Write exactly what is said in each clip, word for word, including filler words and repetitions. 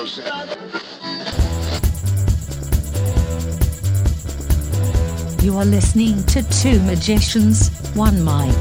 You are listening to Two Magicians, One Mic.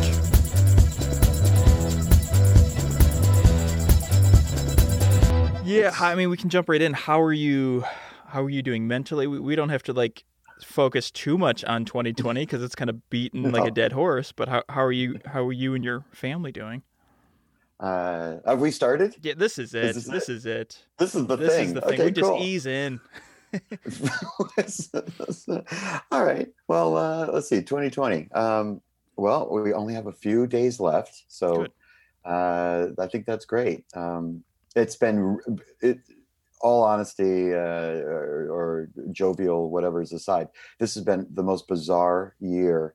Yeah, I mean, we can jump right in. How are you? How are you doing mentally? We, we don't have to like focus too much on twenty twenty because it's kind of beaten like a dead horse. But how how are you? How are you and your family doing? Uh, have we started? Yeah, this is it. Is this, this it? is it. This is the this thing. This is the thing. Okay, we just cool. ease in. All right. Well, uh, let's see. twenty twenty. Um, well, we only have a few days left, so uh, I think that's great. Um, it's been, it, all honesty uh, or, or jovial, whatever's aside, this has been the most bizarre year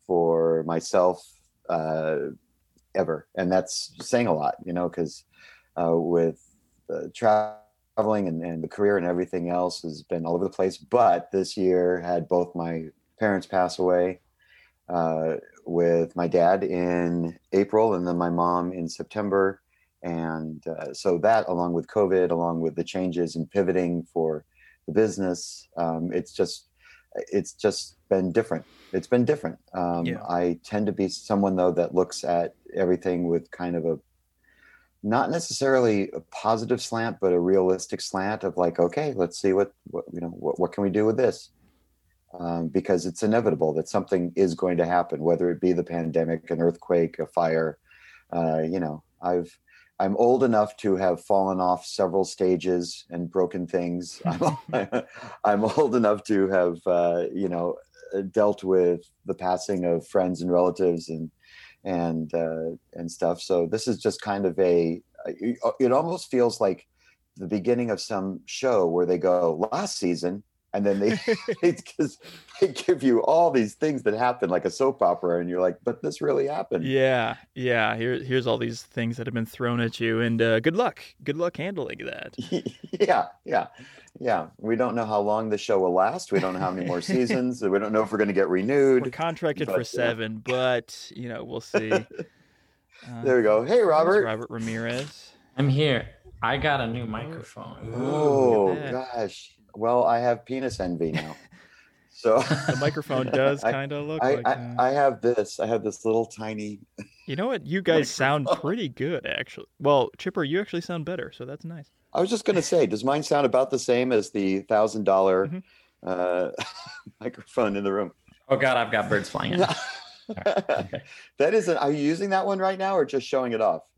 for myself uh, ever, and that's saying a lot, you know, because uh, with uh, travel. Traveling and, and the career and everything else has been all over the place. But this year had both my parents pass away, uh, with my dad in April and then my mom in September. And uh, so that, along with COVID, along with the changes and pivoting for the business, um, it's just it's just been different. It's been different. Um, yeah. I tend to be someone, though, that looks at everything with kind of a not necessarily a positive slant, but a realistic slant of like, okay, let's see what, what you know, what, what can we do with this? Um, because it's inevitable that something is going to happen, whether it be the pandemic, an earthquake, a fire. Uh, you know, I've, I'm old enough to have fallen off several stages and broken things. I'm, I'm old enough to have, uh, you know, dealt with the passing of friends and relatives and, and uh, and stuff. So this is just kind of a, it almost feels like the beginning of some show where they go last season, and then they, they, just, they give you all these things that happen like a soap opera, and you're like, but this really happened. Yeah, yeah. Here, here's all these things that have been thrown at you, and uh, good luck. Good luck handling that. yeah, yeah. Yeah, we don't know how long the show will last. We don't know how many more seasons. We don't know if we're going to get renewed. We're contracted but, for seven, yeah. but, you know, we'll see. Uh, there we go. Hey, Robert. Robert Ramirez. I'm here. I got a new microphone. Oh, gosh. Well, I have penis envy now. So the microphone does kind of look I, like I, that. I have this. I have this little tiny... You know what? You guys sound pretty good, actually. Well, Chipper, you actually sound better, so that's nice. I was just going to say, does mine sound about the same as the one thousand dollars mm-hmm. uh, microphone in the room? Oh, God, I've got birds flying in. Right, okay. That isn't, are you using that one right now or just showing it off?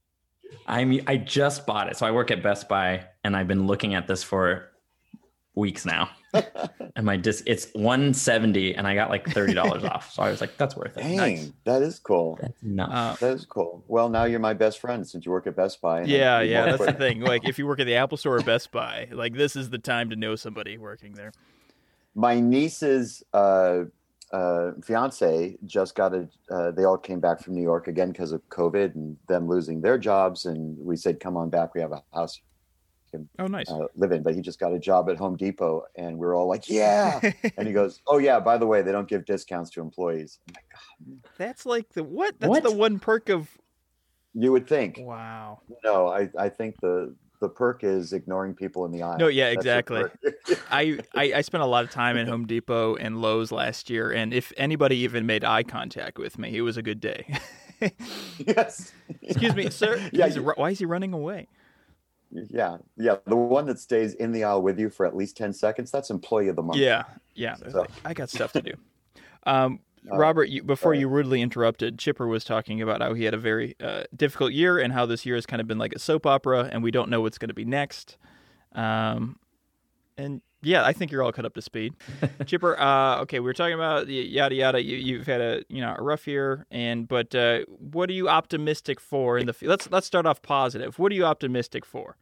I'm, I just bought it. So I work at Best Buy, and I've been looking at this for weeks now. And my disc, it's one hundred seventy dollars, and I got like thirty dollars off. So I was like, that's worth it. Dang, nice. That is cool. That's enough. Uh, that is cool. Well, now you're my best friend since you work at Best Buy. Yeah, yeah, that's the thing. Like, if you work at the Apple Store or Best Buy, like, this is the time to know somebody working there. My niece's uh, uh, fiance just got a, uh, they all came back from New York again because of COVID and them losing their jobs. And we said, come on back. We have a house. Can, oh, nice. Uh, live in, but he just got a job at Home Depot, and we're all like, yeah. And he goes, oh yeah, by the way, they don't give discounts to employees. I'm like, God. That's like the what? That's what? the one perk of. You would think. Wow. No, I, I think the the perk is ignoring people in the aisle. No, yeah, exactly. I, I I spent a lot of time at Home Depot and Lowe's last year, and if anybody even made eye contact with me, it was a good day. Yes. Excuse me, sir. Yeah, He's, you... Why is he running away? Yeah, yeah. The one that stays in the aisle with you for at least ten seconds, that's employee of the month. Yeah, yeah. So. Like, I got stuff to do. Um, uh, Robert, you, before you rudely interrupted, Chipper was talking about how he had a very uh, difficult year and how this year has kind of been like a soap opera and we don't know what's going to be next. Um, and yeah, I think you're all cut up to speed. Chipper, uh, okay, we were talking about the yada yada. You, you've had a you know a rough year, and but uh, what are you optimistic for in the? Let's let's start off positive. What are you optimistic for?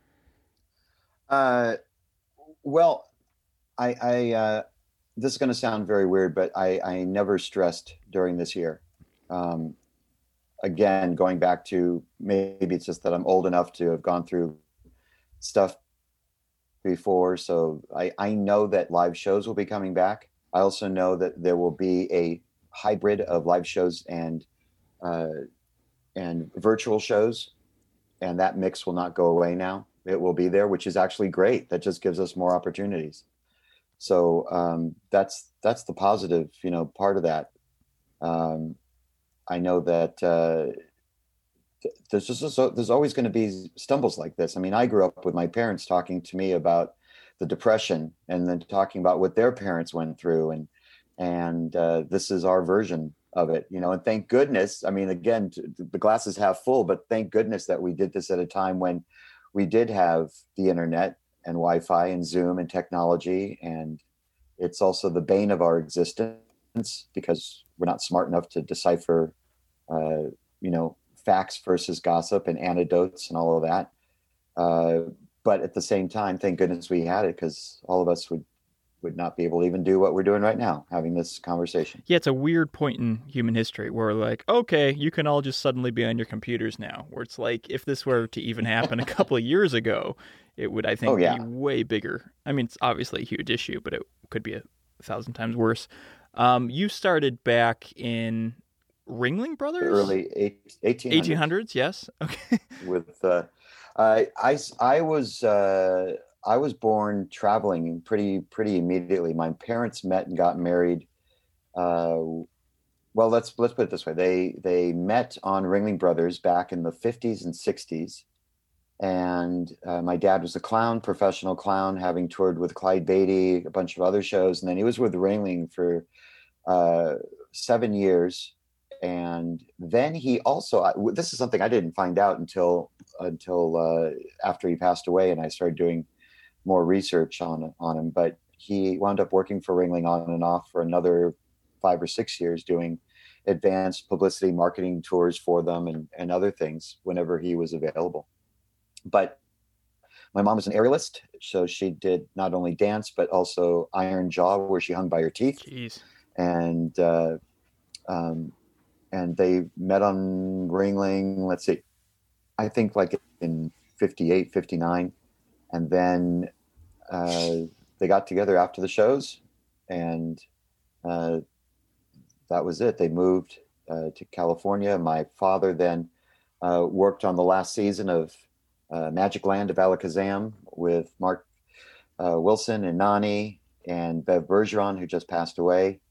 Uh, well, I, I uh, this is going to sound very weird, but I, I never stressed during this year. Um, again, going back to maybe it's just that I'm old enough to have gone through stuff before. So I, I know that live shows will be coming back. I also know that there will be a hybrid of live shows and uh, and virtual shows, and that mix will not go away now. it will be there, which is actually great. That just gives us more opportunities. So um, that's that's the positive, you know, part of that. Um, I know that uh, there's just so, there's always going to be stumbles like this. I mean, I grew up with my parents talking to me about the Depression, and then talking about what their parents went through, and and uh, this is our version of it, you know. And thank goodness. I mean, again, the glass is half full, but thank goodness that we did this at a time when we did have the internet and Wi-Fi and Zoom and technology, and it's also the bane of our existence because we're not smart enough to decipher, uh, you know, facts versus gossip and anecdotes and all of that. Uh, but at the same time, thank goodness we had it, because all of us would would not be able to even do what we're doing right now, having this conversation. Yeah, it's a weird point in human history where, like, okay, you can all just suddenly be on your computers now, where it's like, if this were to even happen a couple of years ago, it would, I think, oh, yeah. be way bigger. I mean, it's obviously a huge issue, but it could be a, a thousand times worse. Um, you started back in Ringling Brothers? The early eighteen hundreds. eighteen hundreds, yes. Okay. With, uh, I, I, I was... Uh, I was born traveling pretty pretty immediately. My parents met and got married. Uh, well, let's let's put it this way: they they met on Ringling Brothers back in the fifties and sixties, and uh, my dad was a clown, professional clown, having toured with Clyde Beatty, a bunch of other shows, and then he was with Ringling for uh, seven years, and then he also. This is something I didn't find out until until uh, after he passed away, and I started doing more research on on him, but he wound up working for Ringling on and off for another five or six years, doing advanced publicity marketing tours for them and, and other things whenever he was available. But my mom was an aerialist, so she did not only dance, but also Iron Jaw, where she hung by her teeth. Jeez. And uh, um, and they met on Ringling, let's see, I think like in fifty-eight, fifty-nine. And then uh, they got together after the shows, and uh, that was it. They moved uh, to California. My father then uh, worked on the last season of uh, Magic Land of Alakazam with Mark uh, Wilson and Nani and Bev Bergeron, who just passed away.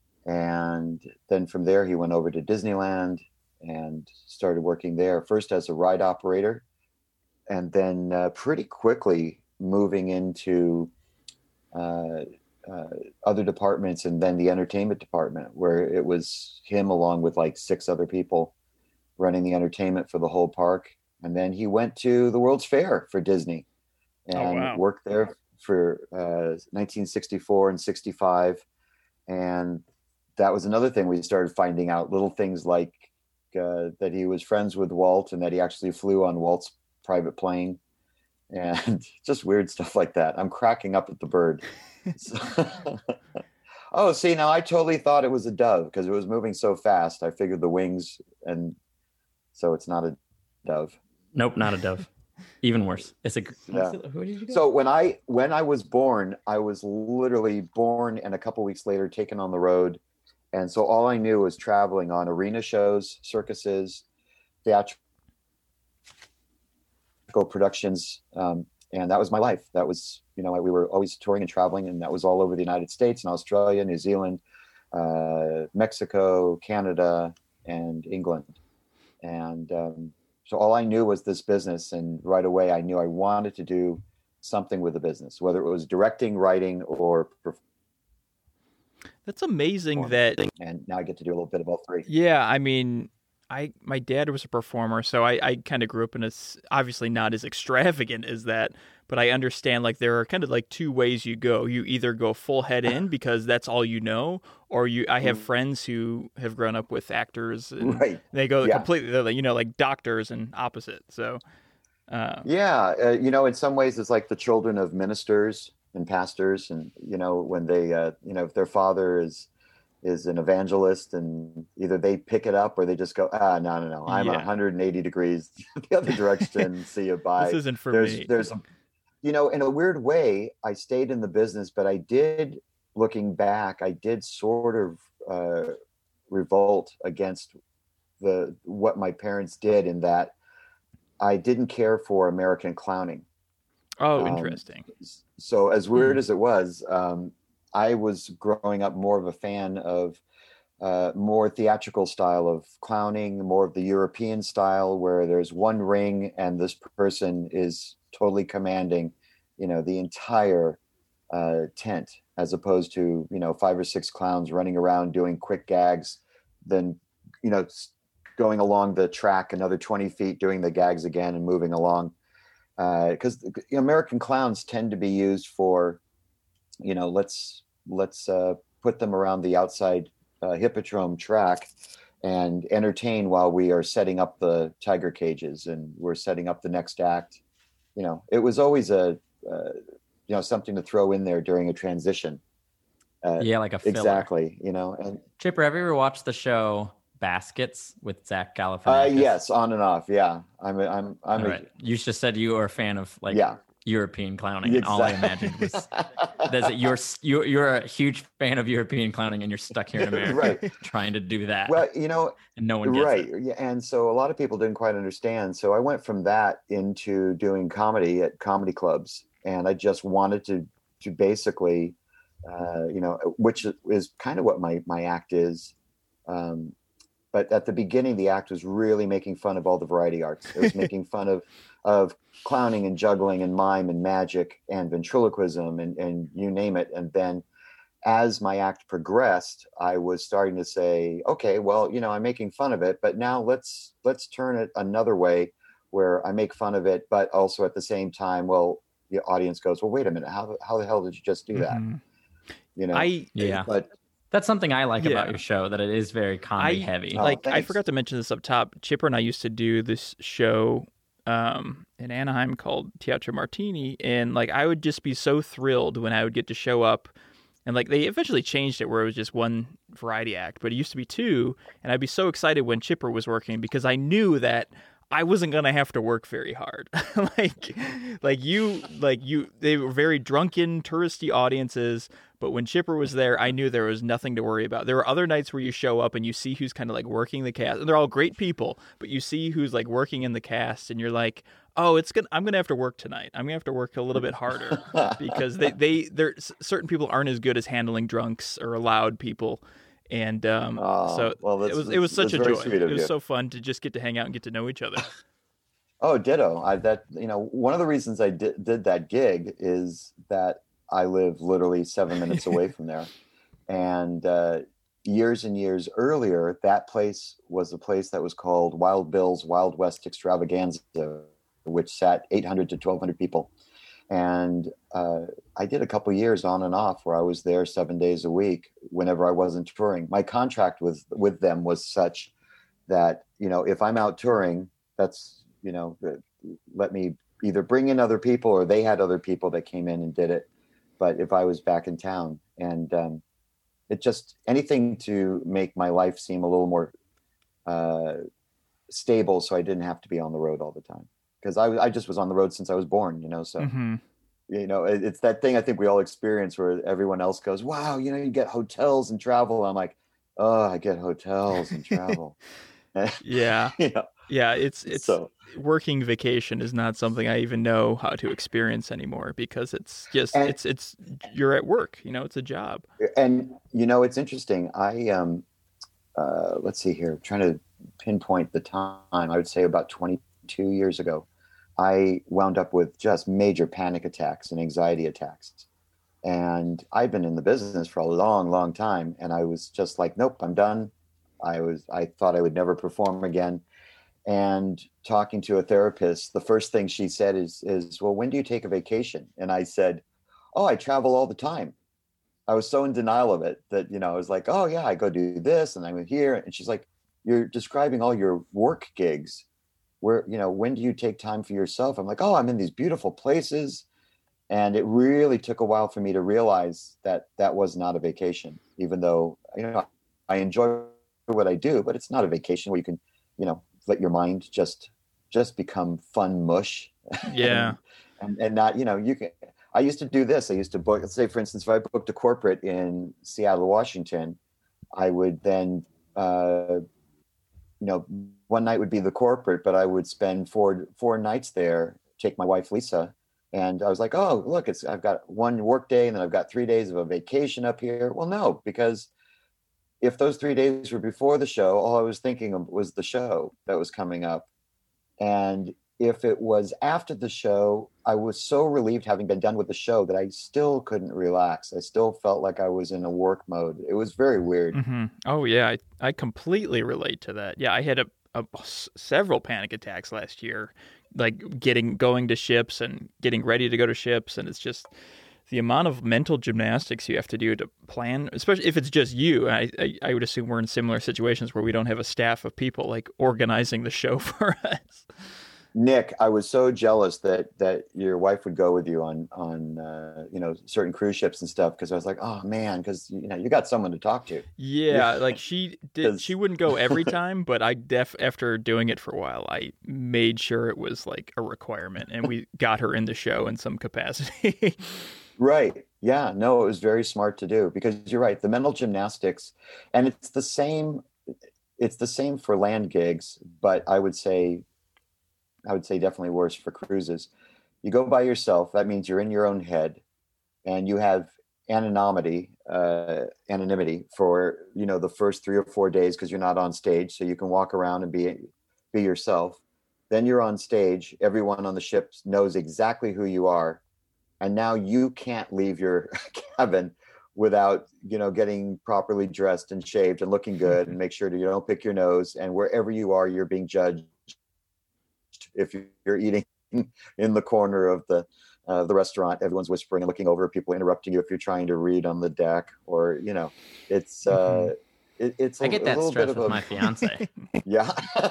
And then from there, he went over to Disneyland and started working there, first as a ride operator, and then uh, pretty quickly moving into uh, uh, other departments, and then the entertainment department, where it was him along with like six other people running the entertainment for the whole park. And then he went to the World's Fair for Disney and oh, wow. worked there for uh, nineteen sixty-four and sixty-five. And that was another thing we started finding out, little things like uh, that he was friends with Walt and that he actually flew on Walt's private plane, and just weird stuff like that. I'm cracking up at the bird. So, oh, see, now I totally thought it was a dove because it was moving so fast. I figured the wings, and so it's not a dove. Nope, not a dove. Even worse. It's a. Yeah. Who did you go? So when I when I was born, I was literally born, and a couple weeks later taken on the road, and so all I knew was traveling on arena shows, circuses, theatrical productions, um, and that was my life. That was, you know, we were always touring and traveling, and that was all over the United States and Australia, New Zealand, uh, Mexico, Canada, and England. And um, so all I knew was this business, and right away I knew I wanted to do something with the business, whether it was directing, writing, or performing. That's amazing that... And now I get to do a little bit of all three. Yeah, I mean... I my dad was a performer, so I, I kind of grew up in a, obviously not as extravagant as that, but I understand like there are kind of like two ways you go. You either go full head in because that's all you know, or you. I have friends who have grown up with actors, and right? They go yeah. completely, they're like, you know, like doctors and opposite. So uh, yeah, uh, you know, in some ways it's like the children of ministers and pastors, and you know when they, uh, you know, if their father is. is an evangelist, and either they pick it up or they just go, ah, no, no, no, I'm yeah. one hundred eighty degrees the other direction. See you, bye. This isn't for there's, me. There's, a, you know, in a weird way, I stayed in the business, but I did, looking back, I did sort of uh, revolt against the what my parents did, in that I didn't care for American clowning. Oh, Um, interesting. so as weird Hmm. as it was, um, I was growing up more of a fan of uh, more theatrical style of clowning, more of the European style where there's one ring and this person is totally commanding, you know, the entire uh, tent, as opposed to, you know, five or six clowns running around doing quick gags, then, you know, s- going along the track another twenty feet, doing the gags again and moving along. Because American clowns tend to be used for, you know, let's let's uh, put them around the outside uh, hippodrome track and entertain while we are setting up the tiger cages and we're setting up the next act. You know, it was always a uh, you know, something to throw in there during a transition. Uh, Yeah, like a filler. exactly. You know, and Chipper, have you ever watched the show Baskets with Zach uh, Galifianakis? yes, on and off. Yeah, I'm a, I'm I'm All a, right. You just said you were a fan of like yeah. European clowning, and all I imagined was that you're you're you're a huge fan of European clowning, and you're stuck here in America Right. trying to do that. Well, you know, and no one gets right. it. Yeah, and so a lot of people didn't quite understand. So I went from that into doing comedy at comedy clubs, and I just wanted to to basically, uh, you know, which is kind of what my my act is. Um, but at the beginning, the act was really making fun of all the variety arts. It was making fun of of clowning and juggling and mime and magic and ventriloquism and and you name it. And then as my act progressed, I was starting to say, okay, well, you know, I'm making fun of it, but now let's let's turn it another way where I make fun of it, but also at the same time, well, the audience goes, well, wait a minute, how how the hell did you just do that? Mhm. You know, I Yeah. but That's something I like Yeah. about your show, that it is very comedy I heavy. Oh, like. I thanks. forgot to mention this up top. Chipper and I used to do this show um, in Anaheim called Teatro Martini, and like I would just be so thrilled when I would get to show up. And like they eventually changed it where it was just one variety act, but it used to be two. And I'd be so excited when Chipper was working because I knew that I wasn't gonna have to work very hard. like, like you, like you, they were very drunken, touristy audiences. But when Chipper was there, I knew there was nothing to worry about. There were other nights where you show up and you see who's kind of like working the cast, and they're all great people. But you see who's like working in the cast, and you're like, oh, it's gonna. I'm gonna have to work tonight. I'm gonna have to work a little bit harder because they they there certain people aren't as good as handling drunks or loud people. And um, Oh, so well, that's- it was it was that's- such a that's very joy. sweet of It was you. so fun to just get to hang out and get to know each other. oh, ditto. I that you know one of the reasons I did, did that gig is that I live literally seven minutes away from there, and uh, years and years earlier, that place was a place that was called Wild Bill's Wild West Extravaganza, which sat eight hundred to twelve hundred people. And uh, I did a couple years on and off where I was there seven days a week whenever I wasn't touring. My contract with with them was such that, you know, if I'm out touring, that's, you know, let me either bring in other people or they had other people that came in and did it. But if I was back in town, and um, it just anything to make my life seem a little more uh, stable, so I didn't have to be on the road all the time. Because I, I just was on the road since I was born, you know. So, Mm-hmm. you know, it, it's that thing I think we all experience where everyone else goes, wow, you know, you get hotels and travel. I'm like, oh, I get hotels and travel. Yeah, you know, yeah. It's it's so, working vacation is not something I even know how to experience anymore because it's just And- it's it's you're at work. You know, it's a job. and, you know, it's interesting. I, um, uh, let's see here, trying to pinpoint the time, I would say about twenty-two years ago, I wound up with just major panic attacks and anxiety attacks. And I've been in the business for a long, long time. And I was just like, nope, I'm done. I was, I thought I would never perform again. And talking to a therapist, the first thing she said is, is, well, when do you take a vacation? And I said, oh, I travel all the time. I was so in denial of it that, you know, I was like, oh yeah, I go do this and I'm here. And she's like, you're describing all your work gigs. Where, you know, when do you take time for yourself? I'm like, oh, I'm in these beautiful places. And it really took a while for me to realize that that was not a vacation, even though, you know, I enjoy what I do, but it's not a vacation where you can, you know, let your mind just, just become fun mush. Yeah. and, and, and not, you know, you can, I used to do this. I used to book, let's say, for instance, if I booked a corporate in Seattle, Washington, I would then, uh, you know, one night would be the corporate, but I would spend four four nights there, take my wife, Lisa, And I was like, oh, look, it's I've got one work day and then I've got three days of a vacation up here. Well, no, because if those three days were before the show, all I was thinking of was the show that was coming up. And if it was after the show, I was so relieved having been done with the show that I still couldn't relax. I still felt like I was in a work mode. It was very weird. Mm-hmm. Oh, yeah. I, I completely relate to that. Yeah, I had a, a, several panic attacks last year, like getting going to ships and getting ready to go to ships. And it's just the amount of mental gymnastics you have to do to plan, especially if it's just you. I, I, I would assume we're in similar situations where we don't have a staff of people like organizing the show for us. Nick, I was so jealous that that your wife would go with you on on uh, you know, certain cruise ships and stuff, because I was like, oh man, because you know you got someone to talk to. Yeah, like she did. She wouldn't go every time, but I def after doing it for a while, I made sure it was like a requirement, and we got her in the show in some capacity. Right. Yeah. No, it was very smart to do, because you're right. The mental gymnastics, and it's the same. It's the same for land gigs, but I would say. I would say definitely worse for cruises. You go by yourself. That means you're in your own head, and you have anonymity, uh, anonymity for, you know, the first three or four days, because you're not on stage. So you can walk around and be, be yourself. Then you're on stage. Everyone on the ship knows exactly who you are. And now you can't leave your cabin without, you know, getting properly dressed and shaved and looking good, and make sure that you don't pick your nose. And wherever you are, you're being judged. If you're eating in the corner of the uh, the restaurant, everyone's whispering and looking over, people interrupting you if you're trying to read on the deck, or, you know, it's uh, mm-hmm. it, it's. I a, get that a little stress bit with of a... my fiance. Yeah.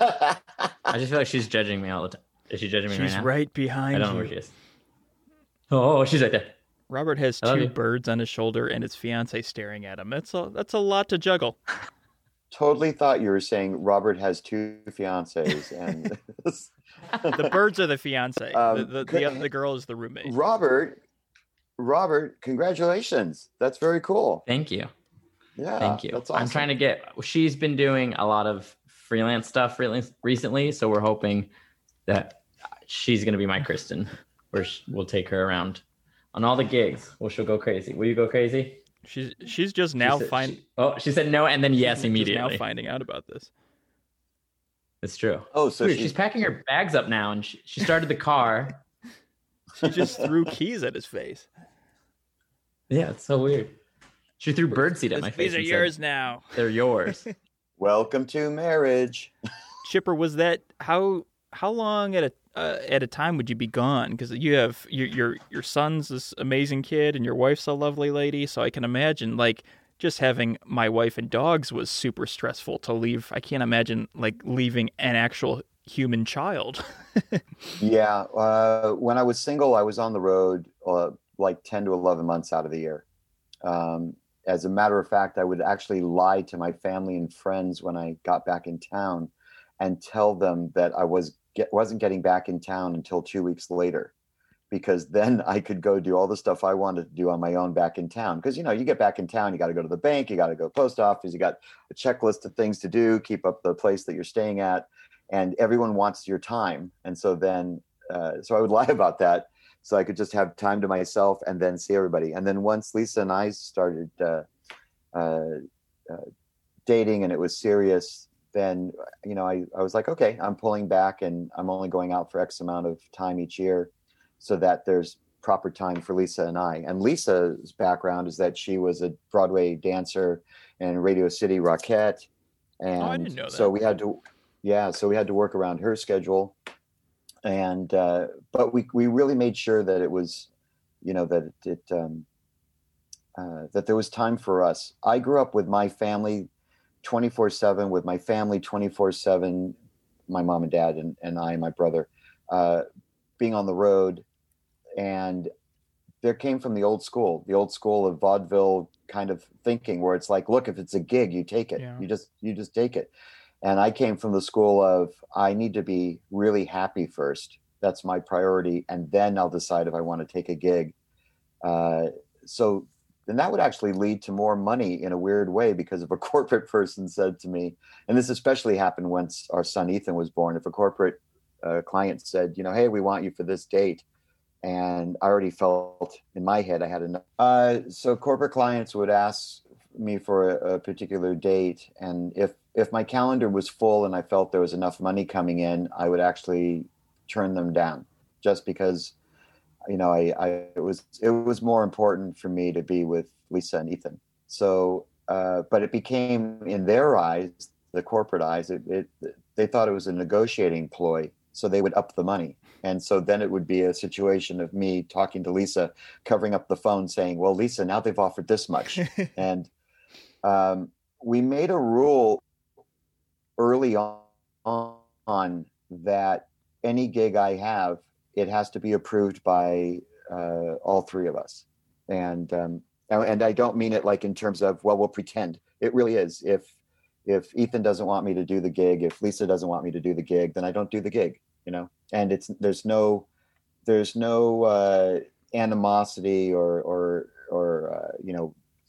I just feel like she's judging me all the time. Is she judging me she's right now? She's right behind I don't you. know where she is. Oh, she's right there. Robert has two birds on his shoulder and his fiance staring at him. That's a that's a lot to juggle. Totally thought you were saying Robert has two fiancés, and the birds are the fiance. Um, the, the, the the girl is the roommate. Robert, Robert, congratulations! That's very cool. Thank you. Yeah, thank you. That's awesome. I'm trying to get. She's been doing a lot of freelance stuff recently, so we're hoping that she's going to be my Kristen, where we'll take her around on all the gigs. Well, she'll go crazy. Will you go crazy? She's she's just now finding. Oh, she said no, and then yes she's immediately. Now finding out about this. It's true. Oh, so Dude, she's packing her bags up now, and she, she started the car. She just threw keys at his face. Yeah, it's so weird. She threw birdseed at my face. These are yours now. They're yours. Welcome to marriage. Chipper, was that how how long at a uh, at a time would you be gone? Because you have your your your son's this amazing kid, and your wife's a lovely lady. So I can imagine, like, just having my wife and dogs was super stressful to leave. I can't imagine like leaving an actual human child. Yeah, uh, when I was single, I was on the road uh, like ten to eleven months out of the year. Um, as a matter of fact, I would actually lie to my family and friends when I got back in town and tell them that I was get, wasn't getting back in town until two weeks later, because then I could go do all the stuff I wanted to do on my own back in town. Because, you know, you get back in town, you got to go to the bank, you got to go to the post office, you got a checklist of things to do, keep up the place that you're staying at, and everyone wants your time. And so then, uh, so I would lie about that so I could just have time to myself and then see everybody. And then once Lisa and I started uh, uh, uh, dating and it was serious, then, you know, I, I was like, okay, I'm pulling back and I'm only going out for X amount of time each year so that there's proper time for Lisa and I. And Lisa's background is that she was a Broadway dancer and Radio City Rockette. And oh, I didn't know that. So we had to, yeah, so we had to work around her schedule. And, uh, but we, we really made sure that it was, you know, that it, it um, uh, that there was time for us. I grew up with my family twenty-four seven, with my family twenty-four seven, my mom and dad and, and I and my brother, uh, being on the road. And there came from the old school, the old school of vaudeville kind of thinking, where it's like, look, if it's a gig, you take it. Yeah. You just, you just take it. And I came from the school of, I need to be really happy first. That's my priority. And then I'll decide if I want to take a gig. Uh, so then that would actually lead to more money in a weird way, because if a corporate person said to me, and this especially happened once our son Ethan was born, if a corporate uh, client said, you know, hey, we want you for this date, and I already felt in my head I had enough. Uh, so corporate clients would ask me for a, a particular date, and if if my calendar was full and I felt there was enough money coming in, I would actually turn them down, just because, you know, I, I it was it was more important for me to be with Lisa and Ethan. So, uh, but it became, in their eyes, the corporate eyes, it, it they thought it was a negotiating ploy, so they would up the money. And so then it would be a situation of me talking to Lisa, covering up the phone, saying, "Well, Lisa, now they've offered this much." And um, we made a rule early on, on that any gig I have, it has to be approved by uh, all three of us. And um, and I don't mean it like in terms of, well, we'll pretend. It really is. If if Ethan doesn't want me to do the gig, if Lisa doesn't want me to do the gig, then I don't do the gig. You know, and it's there's no there's no uh, animosity or or or uh, you know,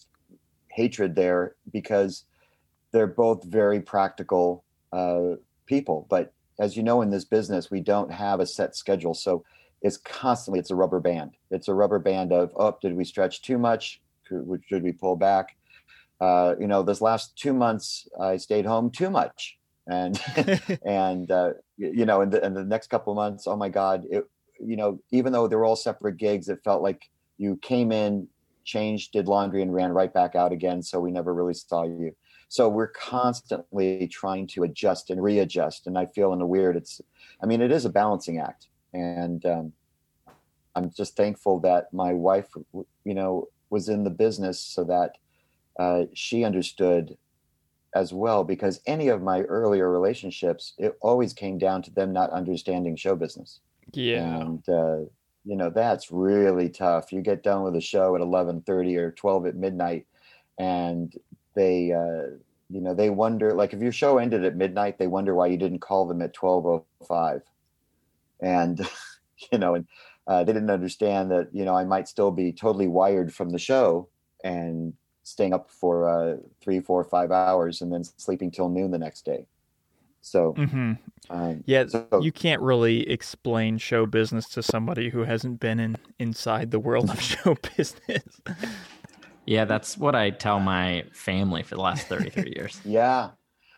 hatred there, because they're both very practical uh, people. But as you know, in this business, we don't have a set schedule, so it's constantly it's a rubber band. It's a rubber band of, oh, did we stretch too much? Should, should we pull back? Uh, you know, this last two months, I stayed home too much. And, and, uh, you know, in the, in the next couple of months, oh my God, it, you know, even though they were all separate gigs, it felt like you came in, changed, did laundry, and ran right back out again. So we never really saw you. So we're constantly trying to adjust and readjust. And I feel in a weird, it's, I mean, it is a balancing act. And, um, I'm just thankful that my wife, you know, was in the business so that, uh, she understood as well, because any of my earlier relationships, it always came down to them not understanding show business. Yeah. And, uh, you know, that's really tough. You get done with a show at eleven thirty or twelve at midnight, and they, uh, you know, they wonder, like, if your show ended at midnight, they wonder why you didn't call them at twelve oh five. And, you know, and uh, they didn't understand that, you know, I might still be totally wired from the show and staying up for uh, three, four, five hours and then sleeping till noon the next day. So, mm-hmm. um, yeah, so, you can't really explain show business to somebody who hasn't been in inside the world of show business. Yeah, that's what I tell my family for the last thirty-three years. Yeah,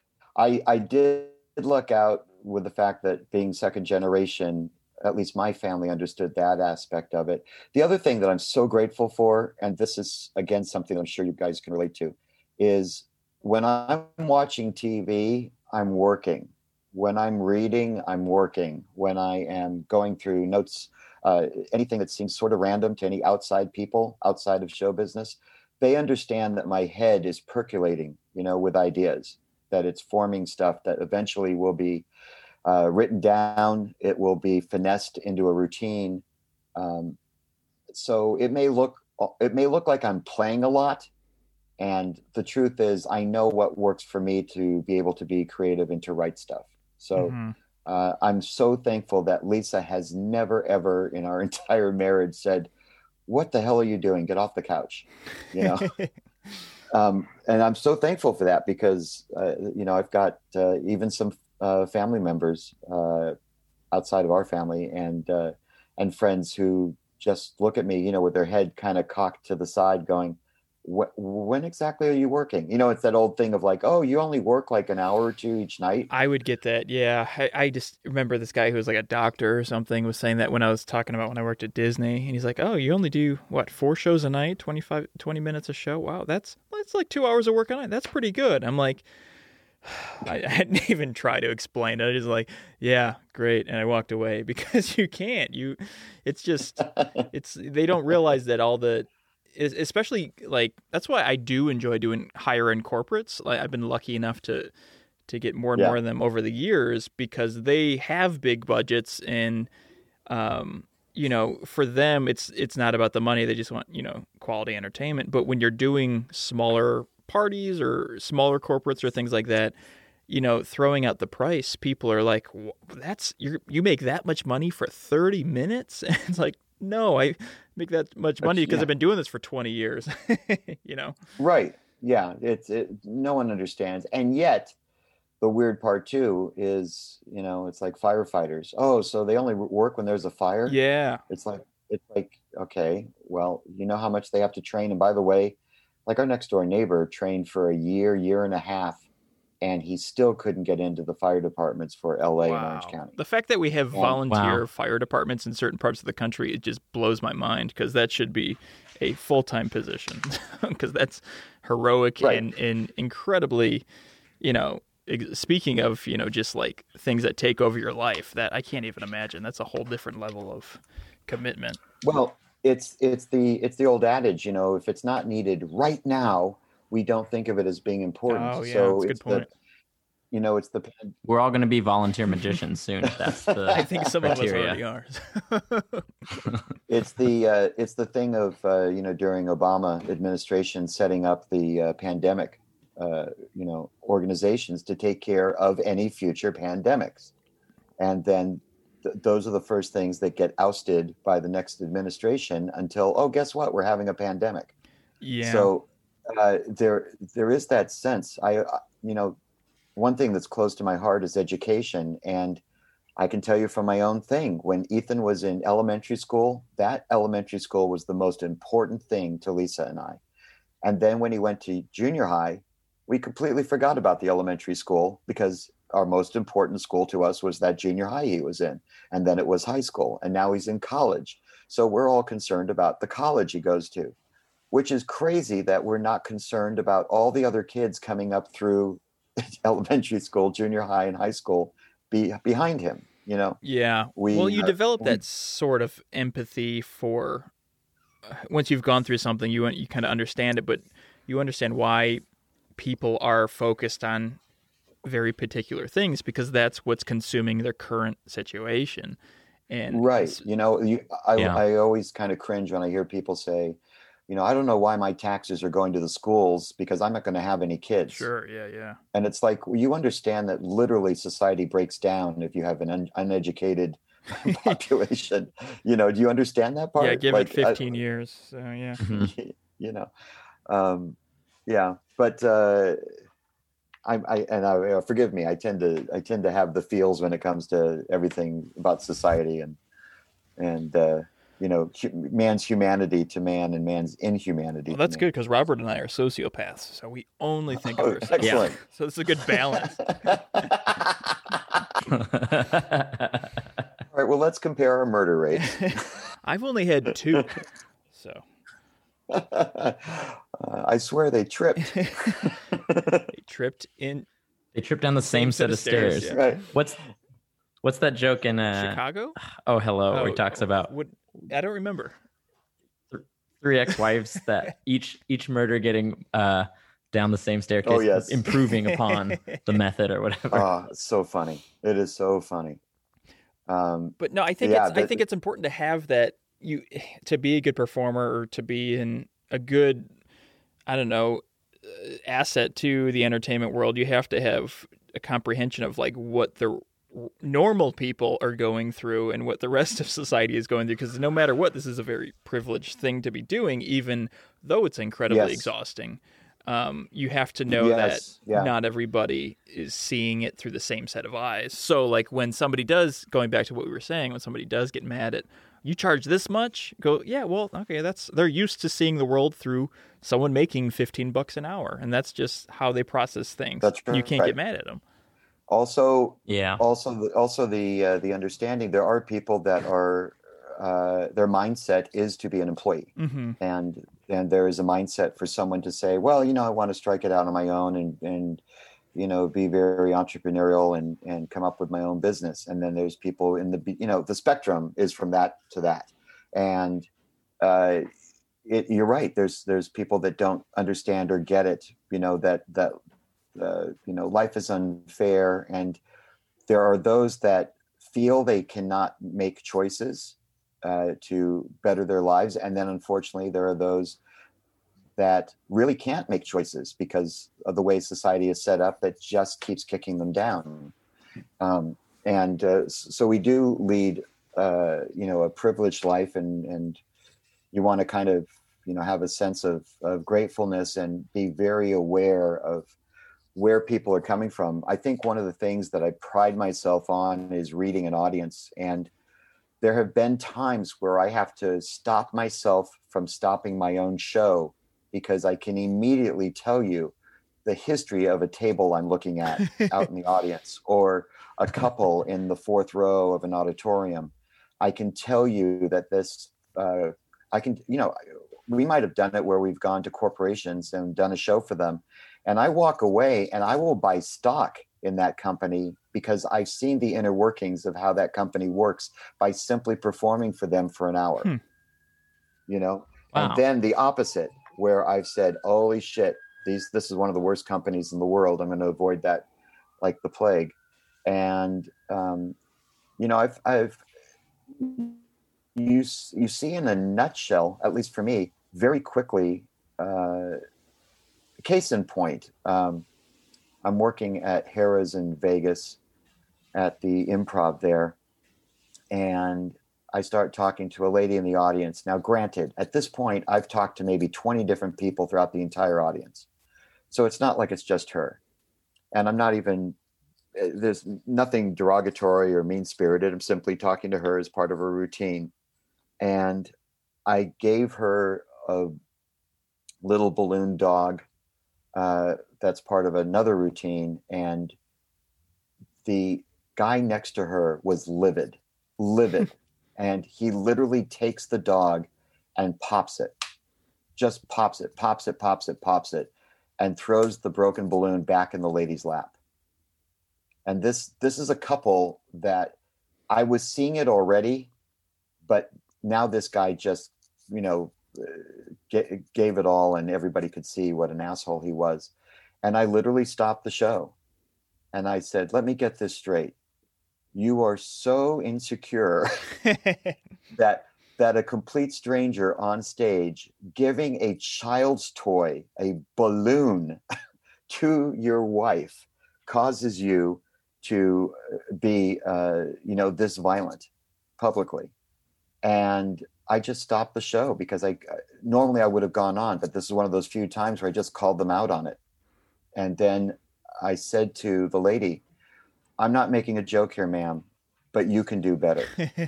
I I did look out with the fact that being second generation, at least my family understood that aspect of it. The other thing that I'm so grateful for, and this is, again, something I'm sure you guys can relate to, is when I'm watching T V, I'm working. When I'm reading, I'm working. When I am going through notes, uh, anything that seems sort of random to any outside people, outside of show business, they understand that my head is percolating, you know, with ideas, that it's forming stuff that eventually will be Uh, written down, it will be finessed into a routine. Um, so it may look it may look like I'm playing a lot, and the truth is, I know what works for me to be able to be creative and to write stuff. So mm-hmm. uh, I'm so thankful that Lisa has never ever in our entire marriage said, "What the hell are you doing? Get off the couch," you know. um, and I'm so thankful for that, because uh, you know, I've got uh, even some Uh, family members uh, outside of our family and uh, and friends who just look at me, you know, with their head kind of cocked to the side, going, "When exactly are you working?" You know, it's that old thing of like, "Oh, you only work like an hour or two each night." I would get that, yeah. I, I just remember this guy who was like a doctor or something was saying that when I was talking about when I worked at Disney, and he's like, "Oh, you only do what, four shows a night, twenty-five, twenty minutes a show? Wow, that's that's like two hours of work a night. That's pretty good." I'm like, I hadn't even tried to explain it. I just like, yeah, great. And I walked away, because you can't, you, it's just, it's, they don't realize that all the, especially like, that's why I do enjoy doing higher end corporates. Like I've been lucky enough to, to get more and yeah. more of them over the years, because they have big budgets and, um, you know, for them, it's, it's not about the money. They just want, you know, quality entertainment. But when you're doing smaller parties or smaller corporates or things like that, you know, throwing out the price, people are like, that's, you you make that much money for thirty minutes? And it's like, no, I make that much money because yeah. I've been doing this for twenty years, you know? Right. Yeah. It's, it, no one understands. And yet the weird part too is, you know, it's like firefighters. Oh, so they only work when there's a fire? Yeah. It's like, it's like, okay, well, you know how much they have to train. And by the way, like our next door neighbor trained for a year, year and a half, and he still couldn't get into the fire departments for L A wow. and Orange County. The fact that we have And, volunteer wow. fire departments in certain parts of the country, it just blows my mind, because that should be a full-time position, because that's heroic Right. and, and incredibly, you know, ex- speaking of, you know, just like things that take over your life, that I can't even imagine. That's a whole different level of commitment. Well, it's it's the it's the old adage, you know, if it's not needed right now, we don't think of it as being important. Oh, yeah, so that's a good it's point. The, you know, it's the We're all going to be volunteer magicians soon. If that's the I think some criteria. of us already are. it's the uh, it's the thing of uh, you know, during Obama administration setting up the uh, pandemic, uh, you know, organizations to take care of any future pandemics, and then th- those are the first things that get ousted by the next administration until, oh, guess what, we're having a pandemic. Yeah. So uh, there there is that sense. I uh, you know, one thing that's close to my heart is education, and I can tell you from my own thing, when Ethan was in elementary school, that elementary school was the most important thing to Lisa and I. And then when he went to junior high, we completely forgot about the elementary school, because our most important school to us was that junior high he was in. And then it was high school. And now he's in college. So we're all concerned about the college he goes to, which is crazy that we're not concerned about all the other kids coming up through elementary school, junior high, and high school be behind him. You know, Yeah. We, well, you uh, develop we- that sort of empathy for uh, once you've gone through something, you you kind of understand it, but you understand why people are focused on very particular things, because that's what's consuming their current situation. And right. You know, you, I, Yeah. I always kind of cringe when I hear people say, you know, I don't know why my taxes are going to the schools because I'm not going to have any kids. Sure. Yeah. Yeah. And it's like, well, you understand that literally society breaks down if you have an un- uneducated population. You know, do you understand that part? Yeah. Give Like, it fifteen years. So yeah. Mhm. you know, um, yeah, but uh, I, I and I, uh, forgive me, I tend to I tend to have the feels when it comes to everything about society and and uh, you know, hu- man's humanity to man and man's inhumanity. Well, to that's man. good, because Robert and I are sociopaths, so we only think Oh, of ourselves. excellent. So it's a good balance. All right, well, let's compare our murder rates. I've only had two, so uh, I swear they tripped. they tripped in They trip down the same, set of stairs. yeah. Right. What's what's that joke in uh, Chicago. Oh Hello, where he Oh, talks about What, I don't remember. three ex-wives that each each murder getting uh, down the same staircase, Oh, yes. improving upon the method or whatever. Oh, it's so funny. It is so funny. Um, But no, I think Yeah, it's I that- think it's important to have that, you to be a good performer or to be in a good, I don't know, uh, asset to the entertainment world. You have to have a comprehension of like what the normal people are going through and what the rest of society is going through, because no matter what, this is a very privileged thing to be doing, even though it's incredibly Yes. exhausting. Um, you have to know Yes, that yeah. not everybody is seeing it through the same set of eyes. So, like, when somebody does, going back to what we were saying, when somebody does get mad at, you charge this much, go, yeah, well, okay, that's, they're used to seeing the world through someone making fifteen bucks an hour, and that's just how they process things. That's You can't right. get mad at them. also, Yeah. also, the, also the uh, the understanding there are people that are uh, their mindset is to be an employee, Mm-hmm. and and there is a mindset for someone to say, well, you know, I want to strike it out on my own and and you know, be very entrepreneurial and and come up with my own business. And then there's people in the, you know, the spectrum is from that to that, and uh, it, you're right. There's there's people that don't understand or get it. You know, that that uh, you know, life is unfair, and there are those that feel they cannot make choices uh, to better their lives, and then unfortunately there are those that really can't make choices because of the way society is set up that just keeps kicking them down. Um, and uh, s- so we do lead, uh, you know, a privileged life, and and you want to kind of, you know, have a sense of, of gratefulness and be very aware of where people are coming from. I think one of the things that I pride myself on is reading an audience. And there have been times where I have to stop myself from stopping my own show because I can immediately tell you the history of a table I'm looking at out in the audience, or a couple in the fourth row of an auditorium. I can tell you that this, uh, I can, you know, we might have done it where we've gone to corporations and done a show for them. And I walk away and I will buy stock in that company because I've seen the inner workings of how that company works by simply performing for them for an hour, hmm. you know, wow. And then the opposite, where I've said, holy shit, these, this is one of the worst companies in the world. I'm going to avoid that like the plague. And, um, you know, I've, I've, you, you see in a nutshell, at least for me, very quickly, uh, case in point, um, I'm working at Harrah's in Vegas at the Improv there. And I start talking to a lady in the audience. Now, granted, at this point, I've talked to maybe twenty different people throughout the entire audience. So it's not like it's just her. And I'm not even, there's nothing derogatory or mean-spirited. I'm simply talking to her as part of her routine. And I gave her a little balloon dog uh, that's part of another routine. And the guy next to her was livid, livid. And he literally takes the dog and pops it, just pops it, pops it, pops it, pops it, and throws the broken balloon back in the lady's lap. And this this is a couple that I was seeing it already, but now this guy just, you know, g- gave it all and everybody could see what an asshole he was. And I literally stopped the show. And I said, let me get this straight. You are so insecure that that a complete stranger on stage giving a child's toy, a balloon, to your wife causes you to be, uh, you know, this violent publicly. And I just stopped the show because I normally I would have gone on, but this is one of those few times where I just called them out on it. And then I said to the lady, I'm not making a joke here, ma'am, but you can do better.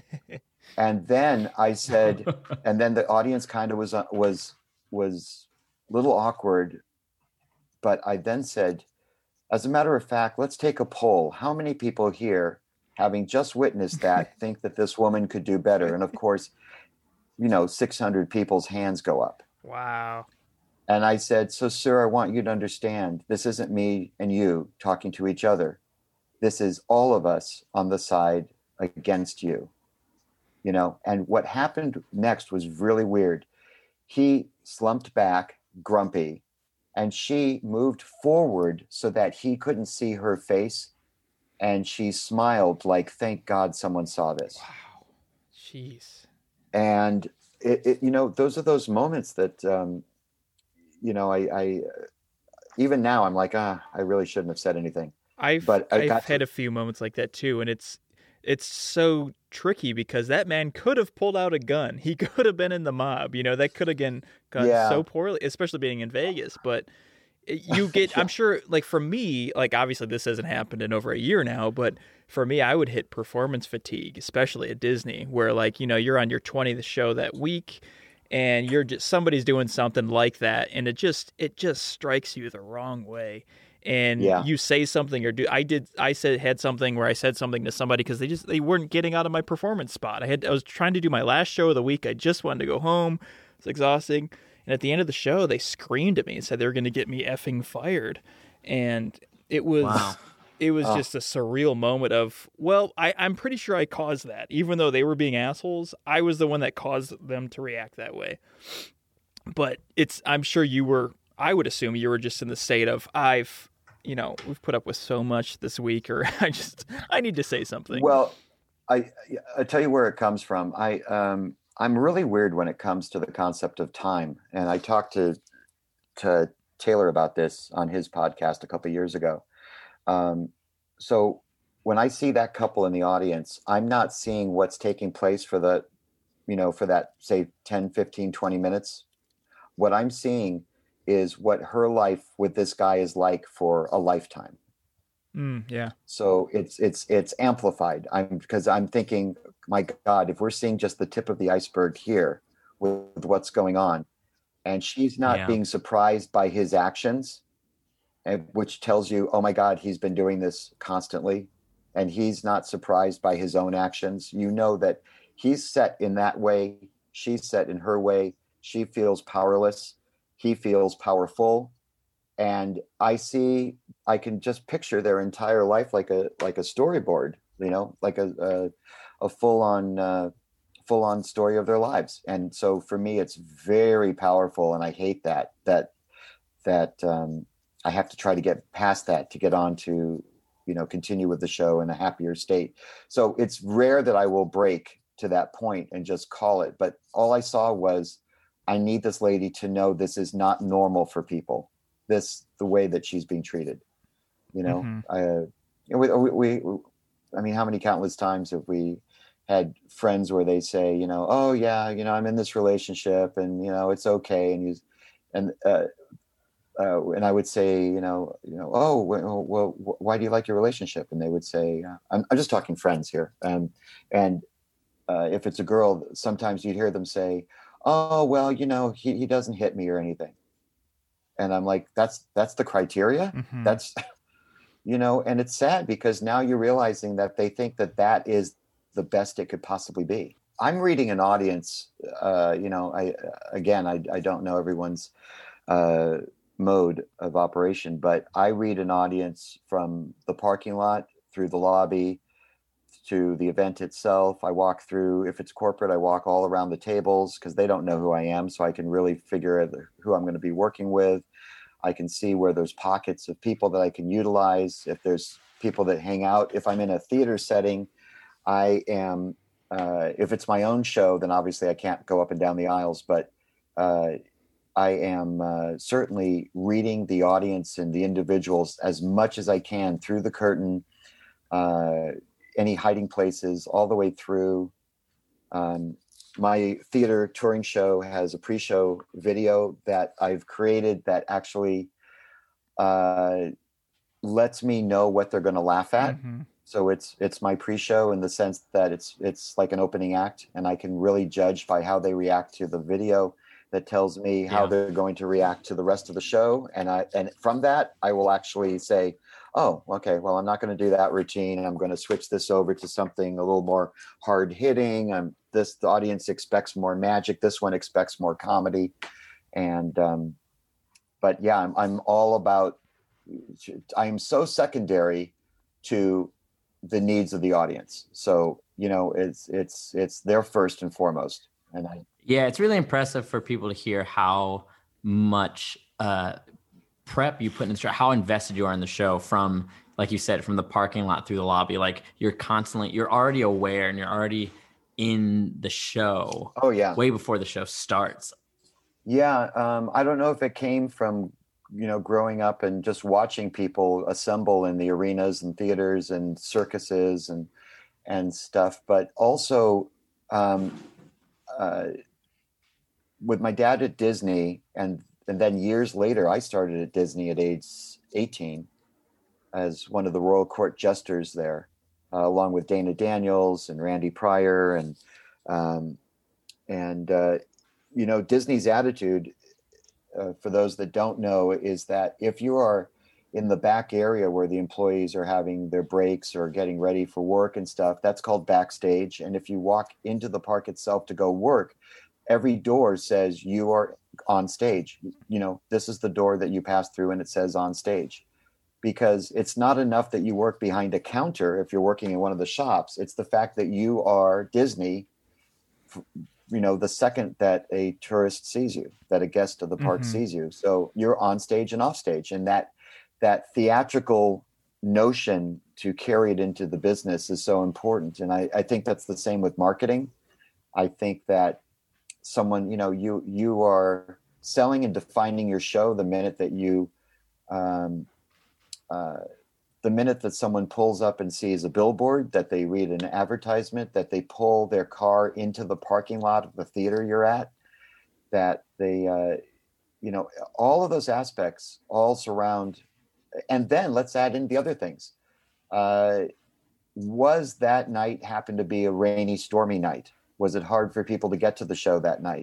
And then I said, and then the audience kind of was, uh, was, was a little awkward. But I then said, as a matter of fact, let's take a poll. How many people here, having just witnessed that, think that this woman could do better? And of course, you know, six hundred people's hands go up. Wow. And I said, so, sir, I want you to understand, this isn't me and you talking to each other. This is all of us on the side against you, you know? And what happened next was really weird. He slumped back, grumpy, and she moved forward so that he couldn't see her face. And she smiled like, thank God someone saw this. Wow. Jeez. And it, it you know, those are those moments that, um, you know, I, I, even now I'm like, ah, I really shouldn't have said anything. I've, but I I've had to... a few moments like that too. And it's, it's so tricky because that man could have pulled out a gun. He could have been in the mob, you know, that could have gone, gone yeah. so poorly, especially being in Vegas. But you get, yeah. I'm sure, like for me, like obviously this hasn't happened in over a year now, but for me, I would hit performance fatigue, especially at Disney, where like, you know, you're on your twentieth show that week and you're just, somebody's doing something like that. And it just, it just strikes you the wrong way. And yeah. you say something or do, I did, I said, had something where I said something to somebody because they just, they weren't getting out of my performance spot. I had, I was trying to do my last show of the week. I just wanted to go home. It's exhausting. And at the end of the show, they screamed at me and said they were going to get me effing fired. And it was, wow. it was oh. just a surreal moment of, well, I, I'm pretty sure I caused that. Even though they were being assholes, I was the one that caused them to react that way. But it's, I'm sure you were, I would assume you were just in the state of, I've, you know, we've put up with so much this week, or I just, I need to say something. Well, I, I tell you where it comes from. I, um, I'm really weird when it comes to the concept of time. And I talked to, to Taylor about this on his podcast a couple of years ago. Um, so when I see that couple in the audience, I'm not seeing what's taking place for the, you know, for that, say ten, fifteen, twenty minutes. What I'm seeing is what her life with this guy is like for a lifetime. Mm, yeah. So it's, it's, it's amplified. I'm because I'm thinking my God, if we're seeing just the tip of the iceberg here with, with what's going on, and she's not Yeah. being surprised by his actions, and, which tells you, oh my God, he's been doing this constantly, and he's not surprised by his own actions. You know that he's set in that way. She's set in her way. She feels powerless. He feels powerful. And I see, I can just picture their entire life like a like a storyboard, you know, like a a, a full on uh, full on story of their lives. And so for me, it's very powerful, and I hate that that that um, I have to try to get past that to get on to, you know, continue with the show in a happier state. So it's rare that I will break to that point and just call it. But all I saw was, I need this lady to know this is not normal for people. This, the way that she's being treated, you know, Mm-hmm. I, we, we, we, I mean, how many countless times have we had friends where they say, you know, oh yeah, you know, I'm in this relationship and, you know, it's okay. And you, and, uh, uh, and I would say, you know, you know, oh, well, well, why do you like your relationship? And they would say, uh, I'm, I'm just talking friends here. Um, and, uh, if it's a girl, sometimes you'd hear them say, oh, well, you know, he, he doesn't hit me or anything. And I'm like, that's, that's the criteria. Mm-hmm. That's, you know, and it's sad because now you're realizing that they think that that is the best it could possibly be. I'm reading an audience, uh, you know, I, again, I, I don't know everyone's uh, mode of operation, but I read an audience from the parking lot through the lobby to the event itself. I walk through, if it's corporate, I walk all around the tables because they don't know who I am. So I can really figure out who I'm going to be working with. I can see where there's pockets of people that I can utilize. If there's people that hang out, if I'm in a theater setting, I am, uh, if it's my own show, then obviously I can't go up and down the aisles, but uh, I am uh, certainly reading the audience and the individuals as much as I can through the curtain, uh, any hiding places all the way through. Um, my theater touring show has a pre-show video that I've created that actually uh, lets me know what they're going to laugh at. Mm-hmm. So it's it's my pre-show in the sense that it's it's like an opening act, and I can really judge by how they react to the video. That tells me how Yeah. they're going to react to the rest of the show, and I and from that I will actually say, oh, okay, well, I'm not going to do that routine. I'm going to switch this over to something a little more hard hitting. I'm this, the audience expects more magic. This one expects more comedy. And, um, but yeah, I'm, I'm all about, I am so secondary to the needs of the audience. So, you know, it's, it's, it's their first and foremost. And I, Yeah, it's really impressive for people to hear how much, uh, prep you put in the show, how invested you are in the show, from, like you said, from the parking lot through the lobby. Like you're constantly, you're already aware and you're already in the show. Oh yeah. Way before the show starts. Yeah. Um, I don't know if it came from, you know, growing up and just watching people assemble in the arenas and theaters and circuses and, and stuff, but also, um, uh, with my dad at Disney, and And then years later, I started at Disney at age eighteen as one of the Royal Court jesters there, uh, along with Dana Daniels and Randy Pryor. And, um, and uh, you know, Disney's attitude, uh, for those that don't know, is that if you are in the back area where the employees are having their breaks or getting ready for work and stuff, that's called backstage. And if you walk into the park itself to go work, every door says you are on stage. You know, this is the door that you pass through and it says on stage, because it's not enough that you work behind a counter. If you're working in one of the shops, it's the fact that you are Disney, you know, the second that a tourist sees you, that a guest of the park Mm-hmm. sees you. So you're on stage and off stage. And that, that theatrical notion to carry it into the business is so important. And I, I think that's the same with marketing. I think that someone, you know, you, you are selling and defining your show the minute that you, um, uh, the minute that someone pulls up and sees a billboard, that they read an advertisement, that they pull their car into the parking lot of the theater you're at, that they, uh, you know, all of those aspects all surround. And then let's add in the other things. Uh, was that night happen to be a rainy, stormy night? Was it hard for people to get to the show that night?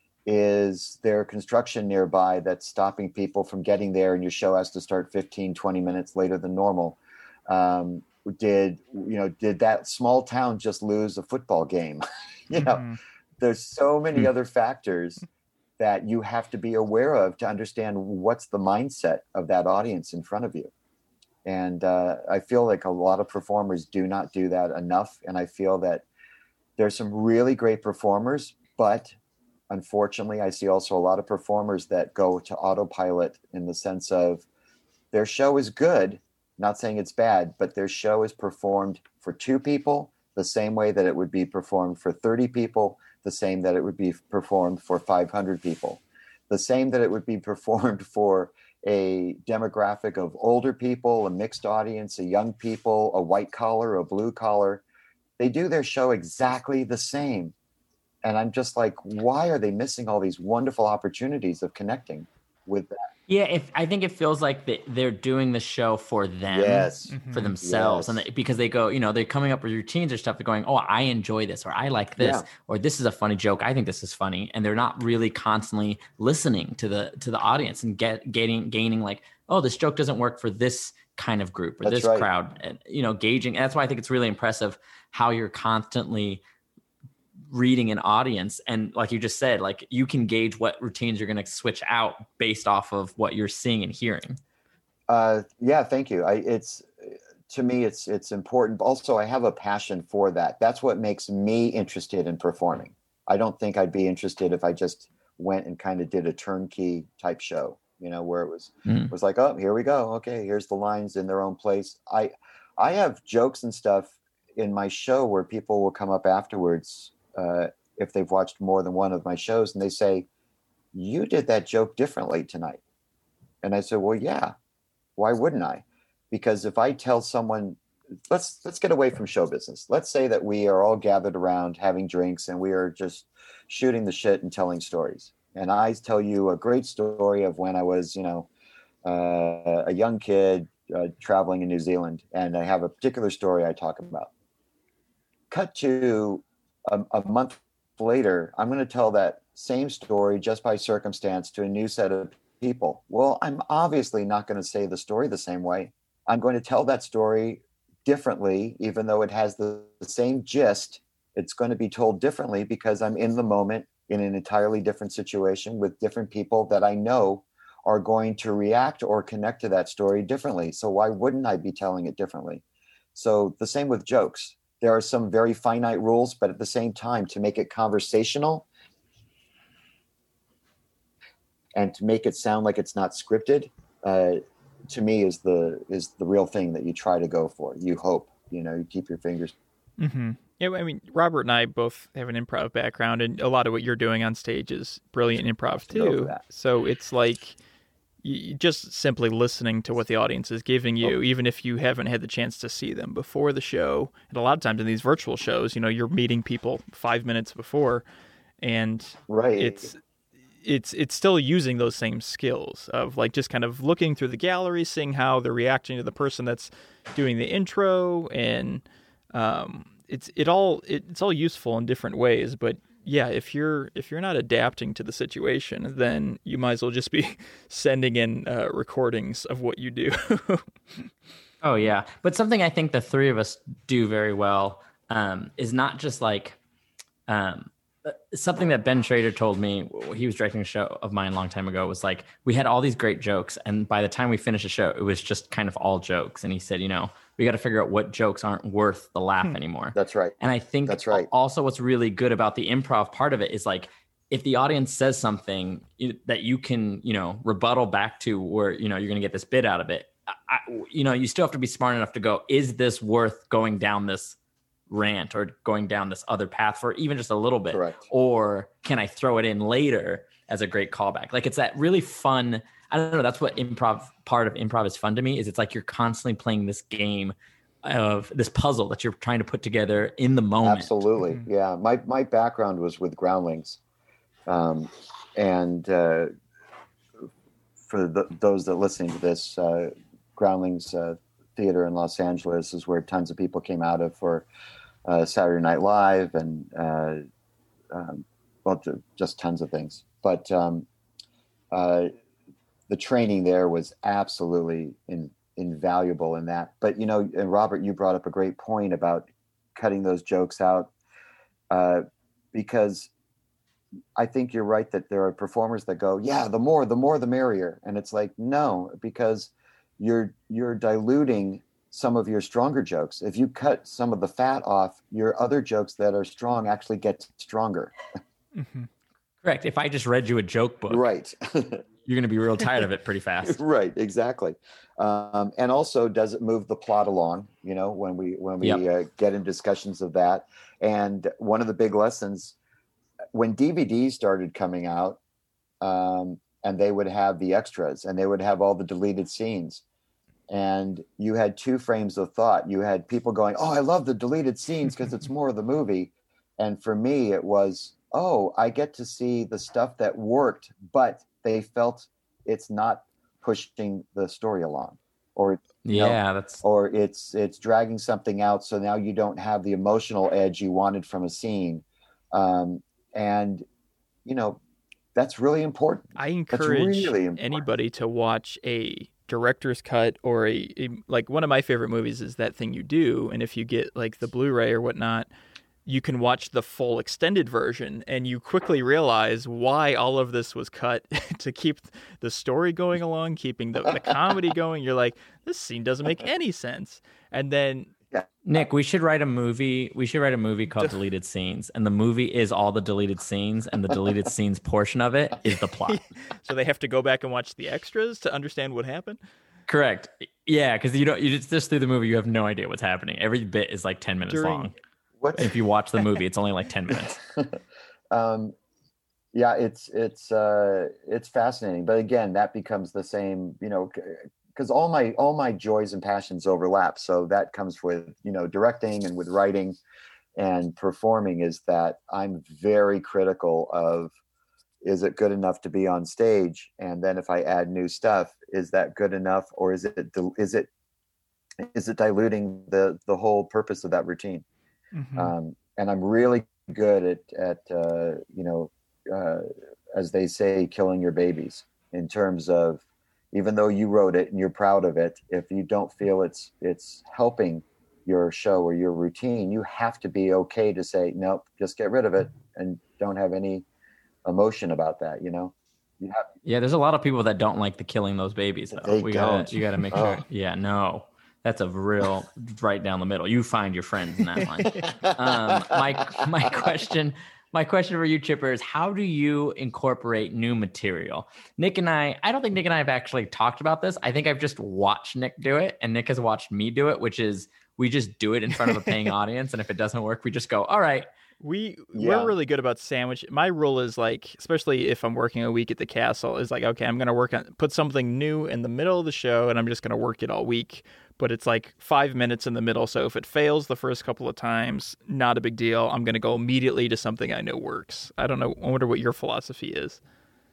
Is there construction nearby that's stopping people from getting there and your show has to start fifteen, twenty minutes later than normal? Um, did, you know, did that small town just lose a football game? you know, mm-hmm. There's so many other factors that you have to be aware of to understand what's the mindset of that audience in front of you. And uh, I feel like a lot of performers do not do that enough. And I feel that there's some really great performers, but unfortunately, I see also a lot of performers that go to autopilot in the sense of their show is good, not saying it's bad, but their show is performed for two people the same way that it would be performed for thirty people, the same that it would be performed for five hundred people, the same that it would be performed for a demographic of older people, a mixed audience, a young people, a white collar, a blue collar. They do their show exactly the same. And I'm just like, why are they missing all these wonderful opportunities of connecting with that? Yeah, if I think it feels like they, they're doing the show for them, yes. for themselves. Yes. And they, because they go, you know, they're coming up with routines or stuff. They're going, oh, I enjoy this, or I like this, yeah. or this is a funny joke. I think this is funny. And they're not really constantly listening to the to the audience and get getting gaining like, oh, this joke doesn't work for this kind of group or that's this right. crowd. And, you know, gauging. And that's why I think it's really impressive how you're constantly reading an audience, and like you just said, like you can gauge what routines you're going to switch out based off of what you're seeing and hearing. Uh, yeah, thank you. I, it's to me, it's it's important. Also, I have a passion for that. That's what makes me interested in performing. I don't think I'd be interested if I just went and kind of did a turnkey type show, you know, where it was mm. was like, oh, here we go. Okay, here's the lines in their own place. I I have jokes and stuff in my show where people will come up afterwards. Uh, if they've watched more than one of my shows, and they say, you did that joke differently tonight. And I said, well, yeah, why wouldn't I? Because if I tell someone, let's, let's get away from show business. Let's say that we are all gathered around having drinks and we are just shooting the shit and telling stories. And I tell you a great story of when I was, you know, uh, a young kid uh, traveling in New Zealand. And I have a particular story I talk about. Cut to A, a month later, I'm going to tell that same story just by circumstance to a new set of people. Well, I'm obviously not going to say the story the same way. I'm going to tell that story differently, even though it has the, the same gist. It's going to be told differently because I'm in the moment in an entirely different situation with different people that I know are going to react or connect to that story differently. So why wouldn't I be telling it differently? So the same with jokes. There are some very finite rules, but at the same time, to make it conversational and to make it sound like it's not scripted, uh, to me is the is the real thing that you try to go for. You hope, you know, you keep your fingers. Mm-hmm. Yeah, I mean, Robert and I both have an improv background, and a lot of what you're doing on stage is brilliant improv too. So it's like you just simply listening to what the audience is giving you, oh. even if you haven't had the chance to see them before the show. And a lot of times in these virtual shows, you know, you're meeting people five minutes before, and right. it's it's it's still using those same skills of like just kind of looking through the gallery, seeing how they're reacting to the person that's doing the intro, and um, it's it all it, it's all useful in different ways, but. Yeah, if you're if you're not adapting to the situation, then you might as well just be sending in uh, recordings of what you do. Oh yeah, but something I think the three of us do very well um, is not just like um, something that Ben Schrader told me. He was directing a show of mine a long time ago. Was like we had all these great jokes, and by the time we finished the show, it was just kind of all jokes. And he said, you know, we got to figure out what jokes aren't worth the laugh hmm. anymore. That's right. And I think that's right. Also, what's really good about the improv part of it is like if the audience says something that you can, you know, rebuttal back to, where you know you're going to get this bit out of it. I, you know, you still have to be smart enough to go, is this worth going down this rant or going down this other path for even just a little bit? Correct. Or can I throw it in later as a great callback? Like it's that really fun. I don't know. That's what improv part of improv is fun to me, is it's like you're constantly playing this game of this puzzle that you're trying to put together in the moment. Absolutely. Mm-hmm. Yeah. My, my background was with Groundlings. Um, and uh, for the, those that are listening to this, uh, Groundlings, uh, theater in Los Angeles is where tons of people came out of for uh, Saturday Night Live and uh, um, well, just tons of things. But um, uh, the training there was absolutely in, invaluable in that. But, you know, and Robert, you brought up a great point about cutting those jokes out uh, because I think you're right that there are performers that go, yeah, the more, the more, the merrier. And it's like, no, because you're, you're diluting some of your stronger jokes. If you cut some of the fat off, your other jokes that are strong actually get stronger. Mm-hmm. Correct. If I just read you a joke book, right. you're going to be real tired of it pretty fast. Right. Exactly. Um, and also, does it move the plot along? You know, when we, when we yep. uh, get in discussions of that. And one of the big lessons when D V Ds started coming out, um, and they would have the extras and they would have all the deleted scenes, and you had two frames of thought. You had people going, oh, I love the deleted scenes because it's more of the movie. And for me, it was, oh, I get to see the stuff that worked, but they felt it's not pushing the story along, or yeah, know, that's or it's it's dragging something out. So now you don't have the emotional edge you wanted from a scene. Um, And, you know, that's really important. I encourage really important. anybody to watch a director's cut or a, a, like one of my favorite movies is That Thing You Do. And if you get like the Blu-ray or whatnot, you can watch the full extended version and you quickly realize why all of this was cut to keep the story going along, keeping the, the comedy going. You're like, this scene doesn't make any sense. And then Yeah. Nick, we should write a movie. We should write a movie called Deleted Scenes, and the movie is all the deleted scenes, and the deleted scenes portion of it is the plot. So they have to go back and watch the extras to understand what happened. Correct. Yeah, because you don't. You just, just through the movie, you have no idea what's happening. Every bit is like ten minutes During, long. What? If you watch the movie, it's only like ten minutes. um, yeah, it's it's uh, it's fascinating, but again, that becomes the same. You know. Because all my all my joys and passions overlap, so that comes with you know directing and with writing and performing. Is that I'm very critical of, is it good enough to be on stage? And then if I add new stuff, is that good enough, or is it is it is it diluting the the whole purpose of that routine? Mm-hmm. Um, and I'm really good at at uh, you know uh, as they say, killing your babies in terms of. Even though you wrote it and you're proud of it, if you don't feel it's it's helping your show or your routine, you have to be okay to say, nope, just get rid of it and don't have any emotion about that, you know? You have, yeah, there's a lot of people that don't like the killing those babies, though. They we don't. Gotta, you got to make sure. Oh. Yeah, no. That's a real right down the middle. You find your friends in that line. um, my my question... My question for you, Chipper, is how do you incorporate new material? Nick and I, I don't think Nick and I have actually talked about this. I think I've just watched Nick do it, and Nick has watched me do it, which is we just do it in front of a paying audience. And if it doesn't work, we just go, all right. We, yeah. We're really good about sandwich. My rule is like, especially if I'm working a week at the castle, is like, okay, I'm going to work on, put something new in the middle of the show, and I'm just going to work it all week. But it's like five minutes in the middle. So if it fails the first couple of times, not a big deal. I'm going to go immediately to something I know works. I don't know. I wonder what your philosophy is.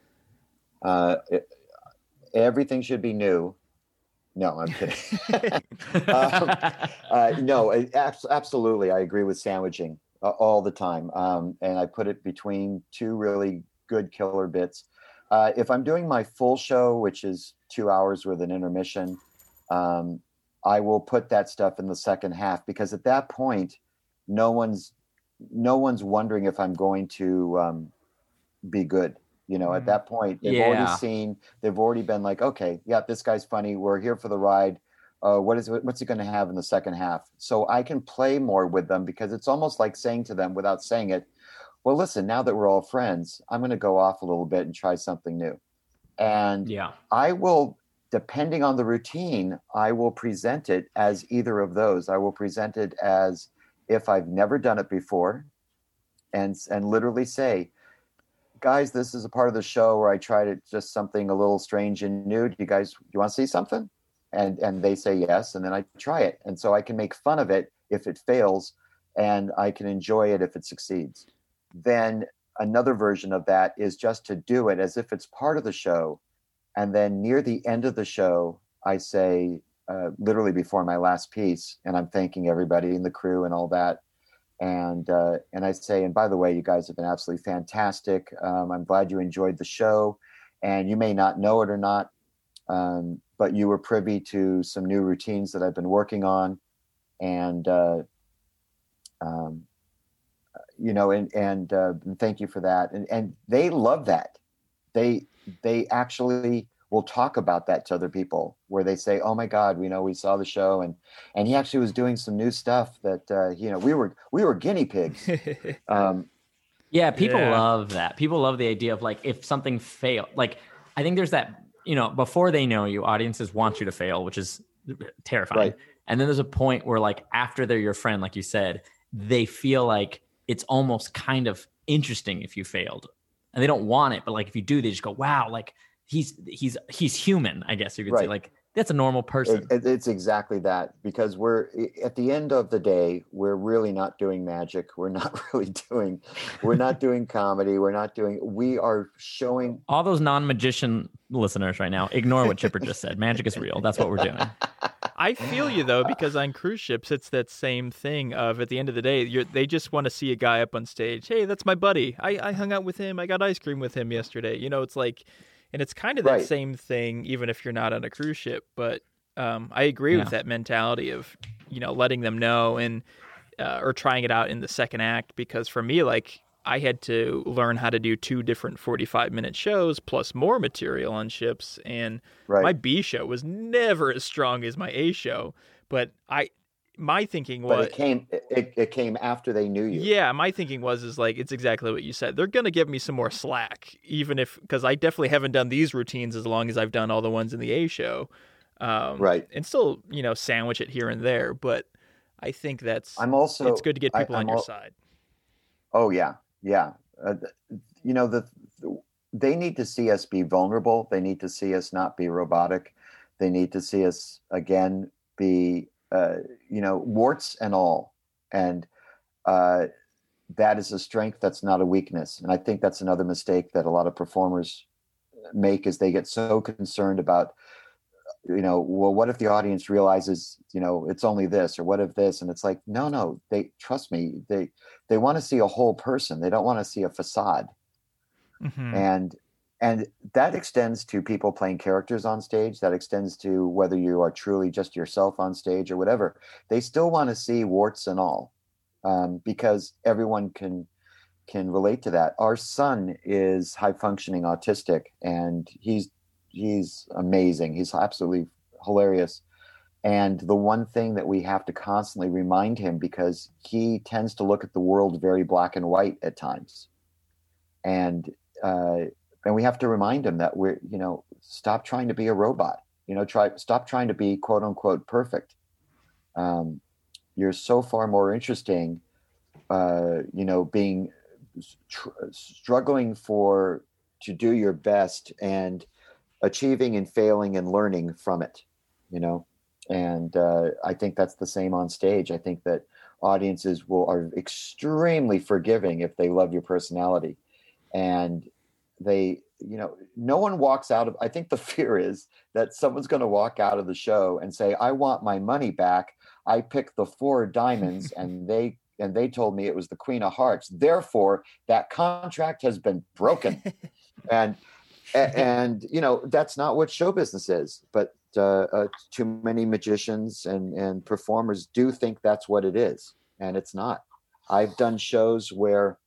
Uh, it, everything should be new. No, I'm kidding. um, uh, no, it, absolutely. I agree with sandwiching uh, all the time. Um, and I put it between two really good killer bits. Uh, if I'm doing my full show, which is two hours with an intermission, um, I will put that stuff in the second half, because at that point, no one's no one's wondering if I'm going to um, be good. You know, mm. at that point, they've yeah. already seen, they've already been like, okay, yeah, this guy's funny. We're here for the ride. Uh, what is what's he going to have in the second half? So I can play more with them, because it's almost like saying to them without saying it, well, listen, now that we're all friends, I'm going to go off a little bit and try something new. And yeah. I will, depending on the routine, I will present it as either of those. I will present it as if I've never done it before, and and literally say, guys, this is a part of the show where I try to just something a little strange and new. Do you guys, do you want to see something? And and they say yes, and then I try it. And so I can make fun of it if it fails, and I can enjoy it if it succeeds. Then another version of that is just to do it as if it's part of the show. And then near the end of the show, I say, uh, literally before my last piece, and I'm thanking everybody in the crew and all that. And uh, and I say, and by the way, you guys have been absolutely fantastic. Um, I'm glad you enjoyed the show, and you may not know it or not, um, but you were privy to some new routines that I've been working on, and uh, um, you know, and and, uh, and thank you for that. And and they love that. They they actually will talk about that to other people, where they say, "Oh my God, you know, we saw the show, and and he actually was doing some new stuff that uh, you know we were we were guinea pigs." um, yeah, people yeah. love that. People love the idea of like if something failed. Like I think there's that, you know, before they know you, audiences want you to fail, which is terrifying. Right. And then there's a point where like after they're your friend, like you said, they feel like it's almost kind of interesting if you failed, and they don't want it, but like if you do, they just go, "Wow, like." He's he's he's human, I guess you could right. say. Like that's a normal person. It, it's exactly that, because we're at the end of the day, we're really not doing magic. We're not really doing, we're not doing comedy. We're not doing. We are showing all those non-magician listeners right now. Ignore what Chipper just said. Magic is real. That's what we're doing. I feel you though, because on cruise ships, it's that same thing of at the end of the day, you're, they just want to see a guy up on stage. Hey, that's my buddy. I, I hung out with him. I got ice cream with him yesterday. You know, it's like. And it's kind of that right. same thing, even if you're not on a cruise ship. But um, I agree yeah. with that mentality of, you know, letting them know and uh, or trying it out in the second act. Because for me, like, I had to learn how to do two different forty-five minute shows plus more material on ships. And right. my B show was never as strong as my A show. But I... My thinking was, but it came. It, it came after they knew you. Yeah, my thinking was is like it's exactly what you said. They're gonna give me some more slack, even if because I definitely haven't done these routines as long as I've done all the ones in the A show, um, right? And still, you know, sandwich it here and there. But I think that's. I'm also. It's good to get people I, on al- your side. Oh yeah, yeah. Uh, you know the, the they need to see us be vulnerable. They need to see us not be robotic. They need to see us again be. Uh, you know, warts and all. And uh, that is a strength. That's not a weakness. And I think that's another mistake that a lot of performers make is they get so concerned about, you know, well, what if the audience realizes, you know, it's only this or what if this? And it's like, no, no, they trust me. They, they want to see a whole person. They don't want to see a facade. Mm-hmm. And And that extends to people playing characters on stage. That extends to whether you are truly just yourself on stage or whatever. They still want to see warts and all, um, because everyone can can relate to that. Our son is high functioning autistic, and he's he's amazing. He's absolutely hilarious. And the one thing that we have to constantly remind him, because he tends to look at the world very black and white at times, and uh, And we have to remind him that we're, you know, stop trying to be a robot, you know, try, stop trying to be quote unquote perfect. Um, you're so far more interesting, uh, you know, being tr- struggling for, to do your best and achieving and failing and learning from it, you know? And uh, I think that's the same on stage. I think that audiences will are extremely forgiving if they love your personality. And they, you know, no one walks out of, I think the fear is that someone's going to walk out of the show and say, I want my money back. I picked the four diamonds and they, and they told me it was the Queen of Hearts. Therefore, that contract has been broken. and, and, you know, that's not what show business is, but uh, uh, too many magicians and, and performers do think that's what it is. And it's not. I've done shows where,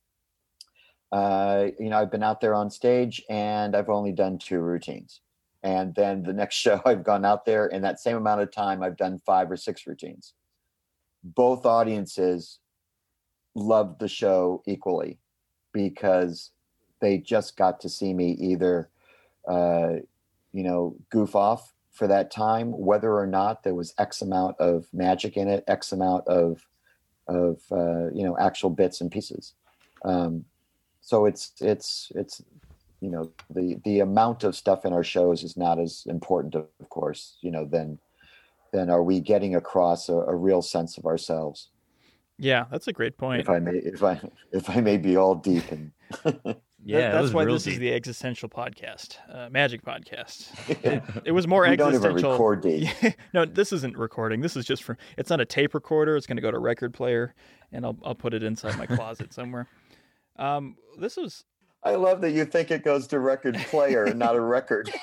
Uh, you know, I've been out there on stage and I've only done two routines. And then the next show I've gone out there in that same amount of time, I've done five or six routines. Both audiences loved the show equally because they just got to see me either, uh, you know, goof off for that time, whether or not there was X amount of magic in it, X amount of, of uh, you know, actual bits and pieces. Um, So it's, it's, it's, you know, the, the amount of stuff in our shows is not as important, of course, you know, than, than are we getting across a, a real sense of ourselves. Yeah, that's a great point. If I may, if I, if I may be all deep and Yeah, That, that's was why real this deep. is the existential podcast, uh, magic podcast. It, it was more we don't even existential. record deep. No, this isn't recording. This is just for. It's on a tape recorder. It's going to go to record player, and I'll I'll put it inside my closet somewhere. Um, this was. I love that you think it goes to record player and not a record.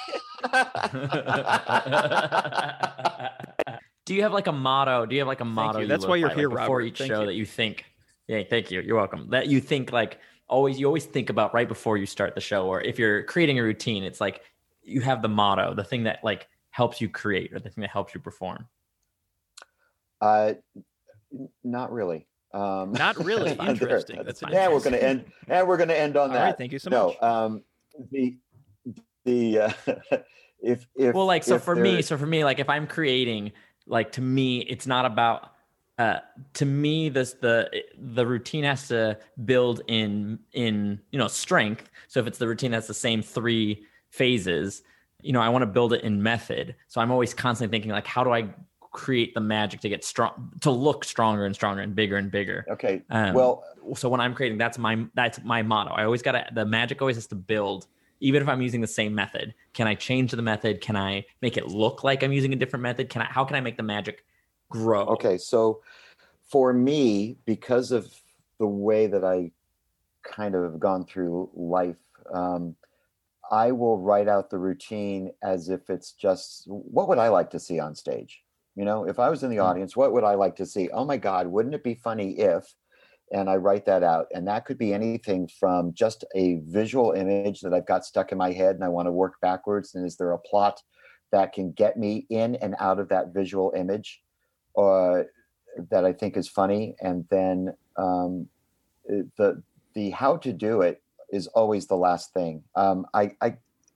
Do you have like a motto? Do you have like a motto? you. you That's live why you're by, here, like, before Robert. each Thank show you. that you think. Yeah, thank you. You're welcome. That you think like always. You always think about right before you start the show, or if you're creating a routine, it's like you have the motto, the thing that like helps you create, or the thing that helps you perform. Uh, not really. Um, Not really there. interesting. That's an Yeah, we're going to end. And we're going to end on All that. right, thank you so no, much. Um, the the uh, if if Well, like so if for there- me, so for me, like if I'm creating, like to me, it's not about. Uh, to me, this the the routine has to build in in you know strength. So if it's the routine that's the same three phases, you know, I want to build it in method. So I'm always constantly thinking like, how do I create the magic to get strong, to look stronger and stronger and bigger and bigger. Okay. Um, well, so when I'm creating, that's my that's my motto. I always got to the magic always has to build, even if I'm using the same method. Can I change the method? Can I make it look like I'm using a different method? Can I? How can I make the magic grow? okay. So for me, because of the way that I kind of have gone through life, um, I will write out the routine as if it's just, what would I like to see on stage? You know, if I was in the audience, what would I like to see? Oh my God, wouldn't it be funny if, and I write that out. And that could be anything from just a visual image that I've got stuck in my head and I want to work backwards. And is there a plot that can get me in and out of that visual image or that I think is funny? And then um, the, the how to do it is always the last thing. Um, I, I,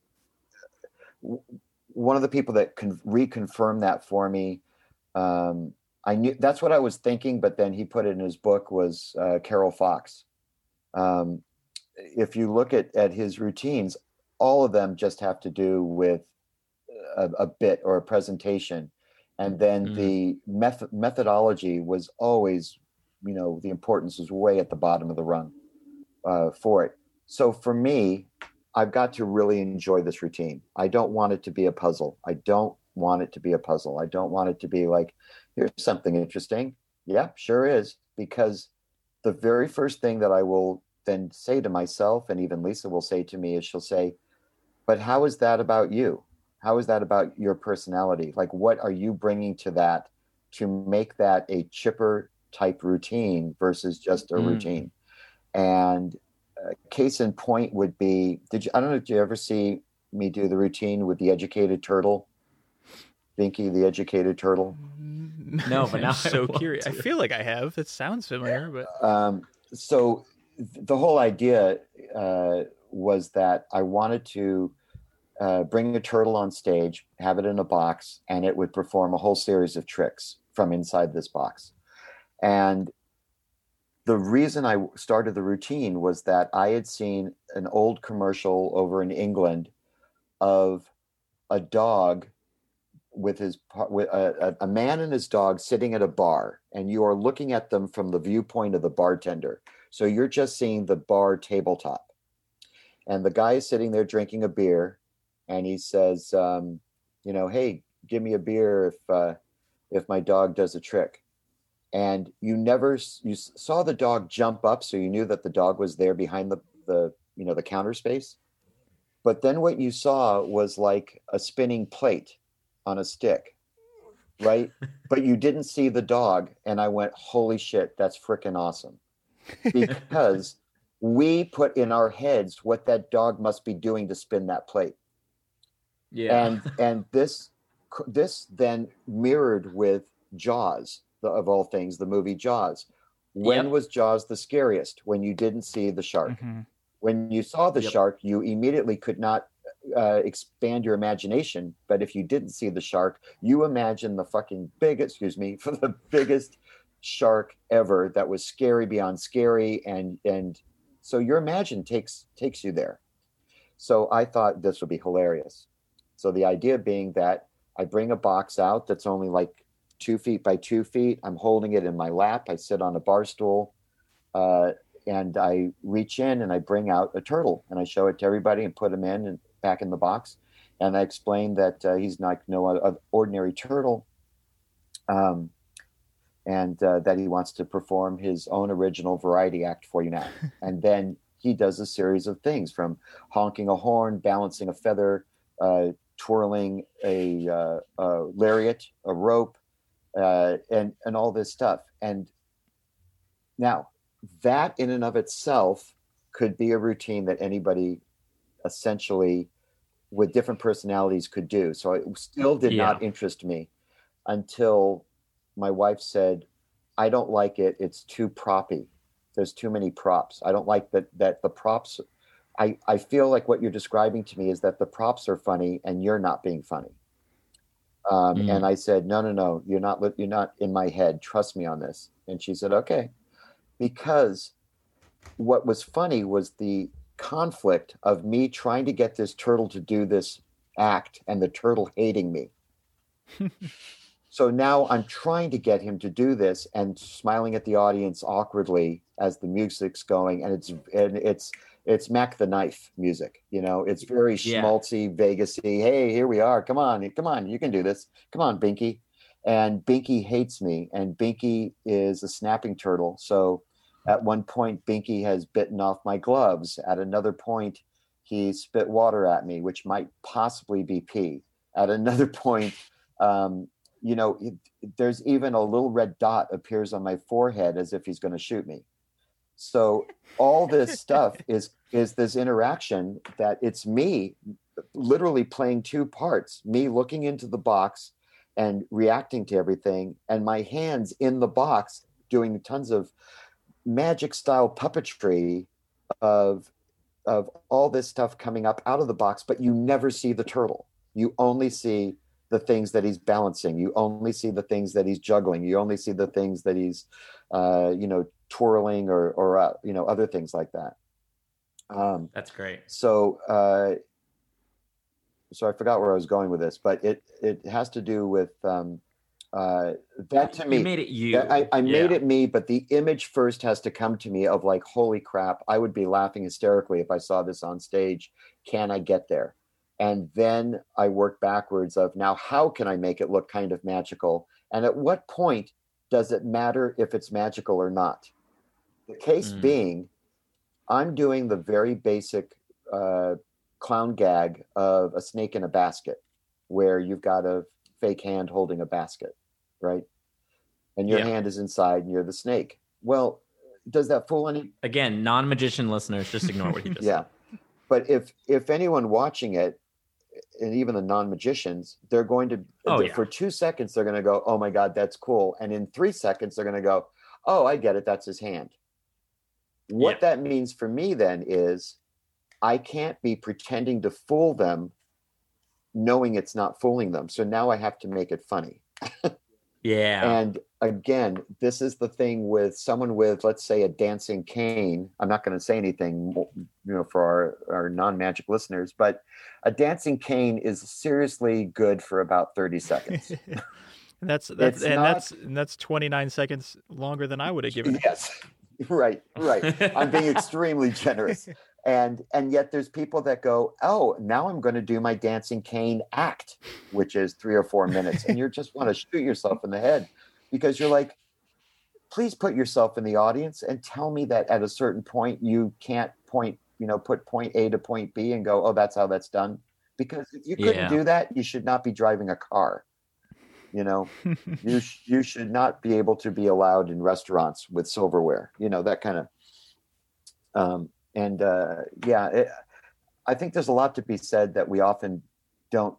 one of the people that can reconfirm that for me, um, I knew that's what I was thinking, but then he put it in his book was uh, Carol Fox. Um, if you look at, at his routines, all of them just have to do with a, a bit or a presentation. And then mm. the method methodology was always, you know, the importance was way at the bottom of the rung uh, for it. So for me, I've got to really enjoy this routine. I don't want it to be a puzzle. I don't want it to be a puzzle. I don't want it to be like, here's something interesting. Yeah, sure is. Because the very first thing that I will then say to myself, and even Lisa will say to me, is she'll say, but how is that about you? How is that about your personality? Like, what are you bringing to that to make that a chipper type routine versus just a mm. routine? And uh, case in point would be, did you, I don't know, did you ever see me do the routine with the educated turtle? Binky, the educated turtle? No, but now I'm so curious. I feel like I have. It sounds familiar, but um, so the whole idea uh, was that I wanted to uh, bring a turtle on stage, have it in a box, and it would perform a whole series of tricks from inside this box. And the reason I started the routine was that I had seen an old commercial over in England of a dog with his with a, a man and his dog sitting at a bar, and you are looking at them from the viewpoint of the bartender. So you're just seeing the bar tabletop, and the guy is sitting there drinking a beer, and he says, um, you know, hey, give me a beer if uh, if my dog does a trick. And you never you saw the dog jump up, so you knew that the dog was there behind the the you know the counter space. But then what you saw was like a spinning plate on a stick, right? But you didn't see the dog. And I went, holy shit, that's freaking awesome. Because we put in our heads what that dog must be doing to spin that plate. Yeah. And and this this then mirrored with Jaws, the, of all things, the movie Jaws. When yep. was Jaws the scariest? When you didn't see the shark. Mm-hmm. When you saw the yep. shark, you immediately could not Uh, expand your imagination, but if you didn't see the shark, you imagine the fucking biggest, excuse me, for the biggest shark ever that was scary beyond scary, and and so your imagine takes takes you there. So I thought this would be hilarious. So the idea being that I bring a box out that's only like two feet by two feet. I'm holding it in my lap. I sit on a bar stool. Uh, and I reach in and I bring out a turtle and I show it to everybody and put him in and back in the box. And I explain that uh, he's like no other ordinary turtle, um, and uh, that he wants to perform his own original variety act for you now. And then he does a series of things, from honking a horn, balancing a feather, uh, twirling a, uh, a lariat, a rope, uh, and and all this stuff. And now that in and of itself could be a routine that anybody essentially with different personalities could do. So it still did yeah. not interest me until my wife said, I don't like it. It's too proppy. There's too many props. I don't like that, that the props, I, I feel like what you're describing to me is that the props are funny and you're not being funny. Um, mm. And I said, no, no, no, you're not, you're not in my head. Trust me on this. And she said, okay. Because what was funny was the conflict of me trying to get this turtle to do this act and the turtle hating me. So now I'm trying to get him to do this and smiling at the audience awkwardly as the music's going, and it's and it's it's Mac the Knife music, you know. It's very yeah. schmaltzy, Vegas-y. Hey, here we are. Come on, come on, you can do this. Come on, Binky. And Binky hates me, and Binky is a snapping turtle. So at one point, Binky has bitten off my gloves. At another point, he spit water at me, which might possibly be pee. At another point, um, you know, it, there's even a little red dot appears on my forehead as if he's going to shoot me. So all this stuff is is this interaction that it's me literally playing two parts, me looking into the box and reacting to everything, and my hands in the box doing tons of magic style puppetry of of all this stuff coming up out of the box, but you never see the turtle. You only see the things that he's balancing. You only see the things that he's juggling. You only see the things that he's, uh, you know, twirling or, or uh, you know, other things like that. Um, That's great. So, uh, so I forgot where I was going with this, but it it has to do with um, uh, that to me. You made it you. I, I made yeah. it me, but the image first has to come to me of like, holy crap, I would be laughing hysterically if I saw this on stage. Can I get there? And then I work backwards of now, how can I make it look kind of magical? And at what point does it matter if it's magical or not? The case mm. being, I'm doing the very basic uh, clown gag of a snake in a basket, where you've got a fake hand holding a basket, right? And your yeah. hand is inside and you're the snake. Well, does that fool any? Again, non-magician listeners, just ignore what he just yeah. said. But if if anyone watching it, and even the non-magicians, they're going to, oh, yeah. for two seconds, they're going to go, oh my God, that's cool. And in three seconds, they're going to go, oh, I get it. That's his hand. What yeah. that means for me then is I can't be pretending to fool them knowing it's not fooling them. So now I have to make it funny. Yeah. And again, this is the thing with someone with, let's say, a dancing cane. I'm not going to say anything, you know, for our, our non-magic listeners, but a dancing cane is seriously good for about thirty seconds. And that's that's and not, that's and that's twenty-nine seconds longer than I would have given. Yes. Right, right. I'm being extremely generous. And and yet there's people that go, oh, now I'm going to do my dancing cane act, which is three or four minutes. And you just want to shoot yourself in the head because you're like, please put yourself in the audience and tell me that at a certain point you can't point, you know, put point A to point B and go, oh, that's how that's done. Because if you couldn't yeah. do that, you should not be driving a car. You know, you sh- you should not be able to be allowed in restaurants with silverware, you know, that kind of, um, and uh, yeah, it, I think there's a lot to be said that we often don't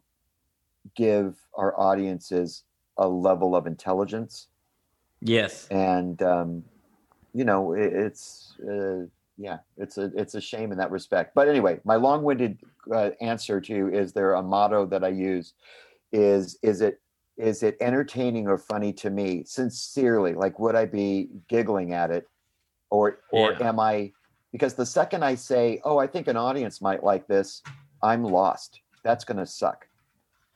give our audiences a level of intelligence. Yes. And, um, you know, it, it's, uh, yeah, it's a, it's a shame in that respect. But anyway, my long-winded uh, answer to you is there a motto that I use is, is it, is it entertaining or funny to me? Sincerely, like, would I be giggling at it? Or, or yeah. am I, because the second I say, oh, I think an audience might like this, I'm lost. That's going to suck.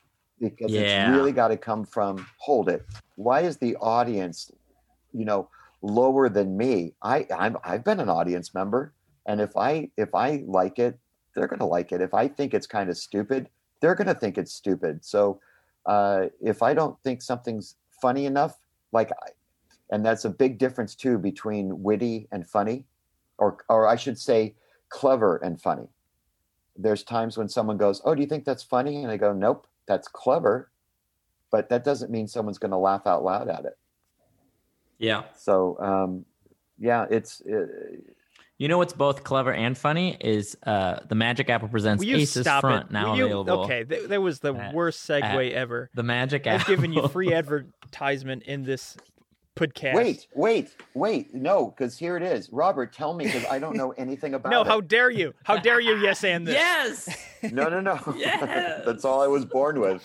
Because yeah. it's really got to come from, hold it. Why is the audience, you know, lower than me. I I'm, I've been an audience member, and if I if I like it, they're going to like it. If I think it's kind of stupid, they're going to think it's stupid. So uh, if I don't think something's funny enough, like, and that's a big difference too between witty and funny, or or I should say clever and funny. There's times when someone goes, "Oh, do you think that's funny?" And I go, "Nope, that's clever," but that doesn't mean someone's going to laugh out loud at it. Yeah. So, um, yeah, it's. It, you know what's both clever and funny is uh, the Magic Apple presents Will you Aces stop Front it? now Will you- available. Okay, that, that was the At- worst segue at ever. The Magic I've Apple. given you free advertisement in this podcast. Wait, wait, wait! No, because here it is. Robert, tell me, because I don't know anything about No, it. how dare you? How dare you? Yes, and this. Yes. No, no, no. Yes! That's all I was born with.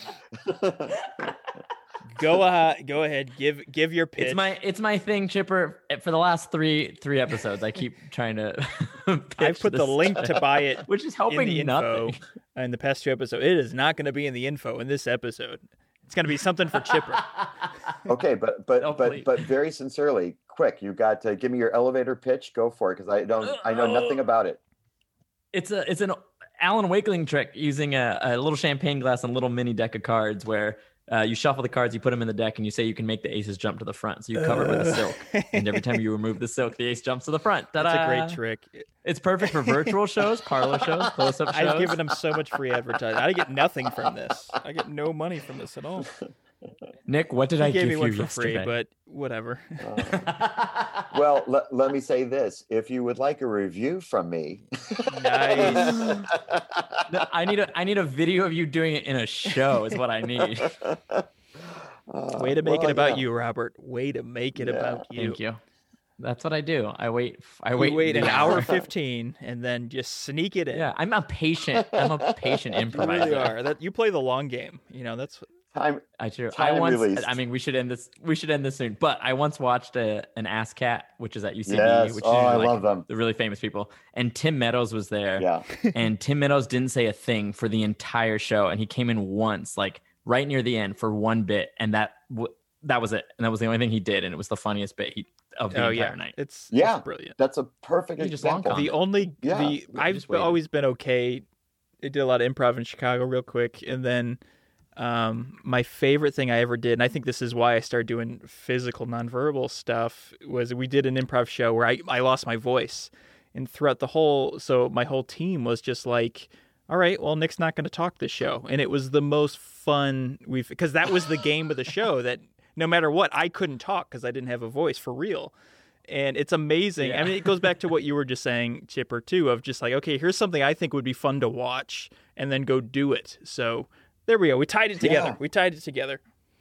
Go ahead. Go ahead. Give give your pitch. It's my it's my thing, Chipper. For the last three three episodes, I keep trying to. I've put the this link to buy it, which is in helping the info nothing. in the past two episodes. It is not going to be in the info in this episode. It's going to be something for Chipper. Okay, but but Oh, but please. but very sincerely, quick, you got to give me your elevator pitch. Go for it, because I don't, I know nothing about it. It's a it's an Alan Wakeling trick using a, a little champagne glass and a little mini deck of cards where uh, you shuffle the cards, you put them in the deck, and you say you can make the aces jump to the front. So you cover it with a silk, and every time you remove the silk, the ace jumps to the front. Ta-da! That's a great trick. It's perfect for virtual shows, parlor shows, close-up shows. I've given them so much free advertising. I get nothing from this. I get no money from this at all. Nick, what did He I gave give me you one for yesterday? free, but whatever. Well, let, let me say this: if you would like a review from me, Nice. No, I need a I need a video of you doing it in a show. Is what I need. Way to make well, it about yeah. you, Robert. Way to make it Yeah. about you. Thank you. That's what I do. I wait. I We wait. wait an the hour fifteen and then just sneak it in. Yeah, I'm a patient. I'm a patient You improviser. really are. That you play the long game. You know that's time. I do. I Time once. released. I mean, we should end this. We should end this soon. But I once watched a, an ASCAT, which is at U C B, Yes. which Oh, is I like love them. the really famous people. And Tim Meadows was there. Yeah. And Tim Meadows didn't say a thing for the entire show, and he came in once, like right near the end, for one bit, and that w- that was it. And that was the only thing he did, and it was the funniest bit he, of the oh entire yeah. night. It's Yeah. it's brilliant. That's a perfect You just long example. con. The only Yeah, the we I've just waited. always been okay. I did a lot of improv in Chicago real quick, and then um, my favorite thing I ever did, and I think this is why I started doing physical nonverbal stuff, was we did an improv show where I, I lost my voice, and throughout the whole, so my whole team was just like, all right, well, Nick's not going to talk this show, and it was the most fun we've, because that was the game of the show, that no matter what, I couldn't talk because I didn't have a voice for real. And it's amazing. Yeah. I mean, it goes back to what you were just saying, Chipper, too, of just like, okay, here's something I think would be fun to watch, and then go do it. So there we go. We tied it together. Yeah. We tied it together.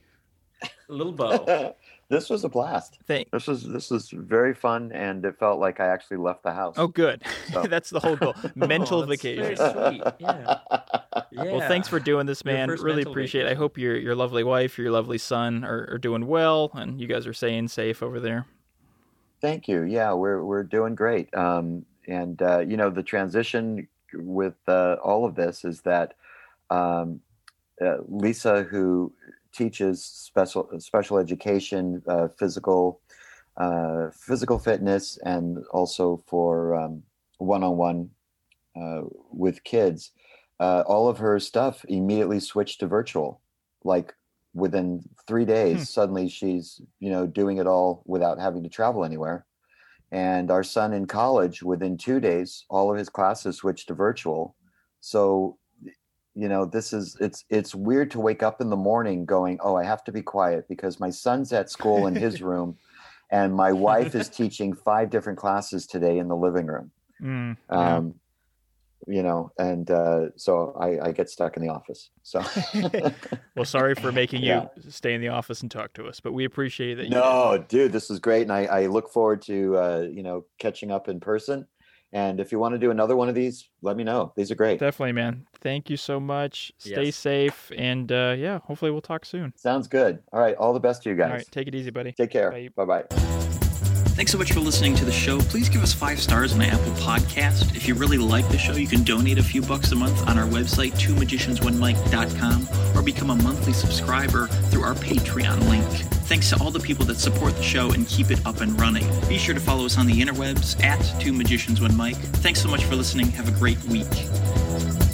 A little bow. This was a blast. Thank. This was this was very fun, and it felt like I actually left the house. Oh, good. So- That's the whole goal. Mental Oh, that's vacation. very sweet. Yeah. Yeah. Well, thanks for doing this, Your man. first Really mental appreciate it. I vacation. hope your your lovely wife, your lovely son are, are doing well, and you guys are staying safe over there. Thank you. Yeah, we're we're doing great. Um, and uh, you know, the transition with uh, all of this is that um, uh, Lisa, who teaches special special education, uh, physical uh, physical fitness, and also for um, one-on-one uh, with kids, uh, all of her stuff immediately switched to virtual, like within three days. Hmm. Suddenly she's, you know, doing it all without having to travel anywhere. And our son in college, within two days, all of his classes switched to virtual. So, you know, this is, it's, it's weird to wake up in the morning going, oh, I have to be quiet because my son's at school in his room and my wife is teaching five different classes today in the living room. Mm, yeah. Um, you know, and uh, so I, I get stuck in the office. So Well, sorry for making you Yeah. stay in the office and talk to us, but we appreciate that. You no, dude, this is great, and I, I look forward to uh, you know, catching up in person. And if you want to do another one of these, let me know. These are great. Definitely, man. Thank you so much. Stay Yes. safe, and uh, yeah, hopefully we'll talk soon. Sounds good. All right, all the best to you guys. All right, take it easy, buddy. Take care. Bye. Bye bye. Thanks so much for listening to the show. Please give us five stars on Apple Podcast. If you really like the show, you can donate a few bucks a month on our website, two magicians one mic dot com, or become a monthly subscriber through our Patreon link. Thanks to all the people that support the show and keep it up and running. Be sure to follow us on the interwebs at Two Magicians One Mic. Thanks so much for listening. Have a great week.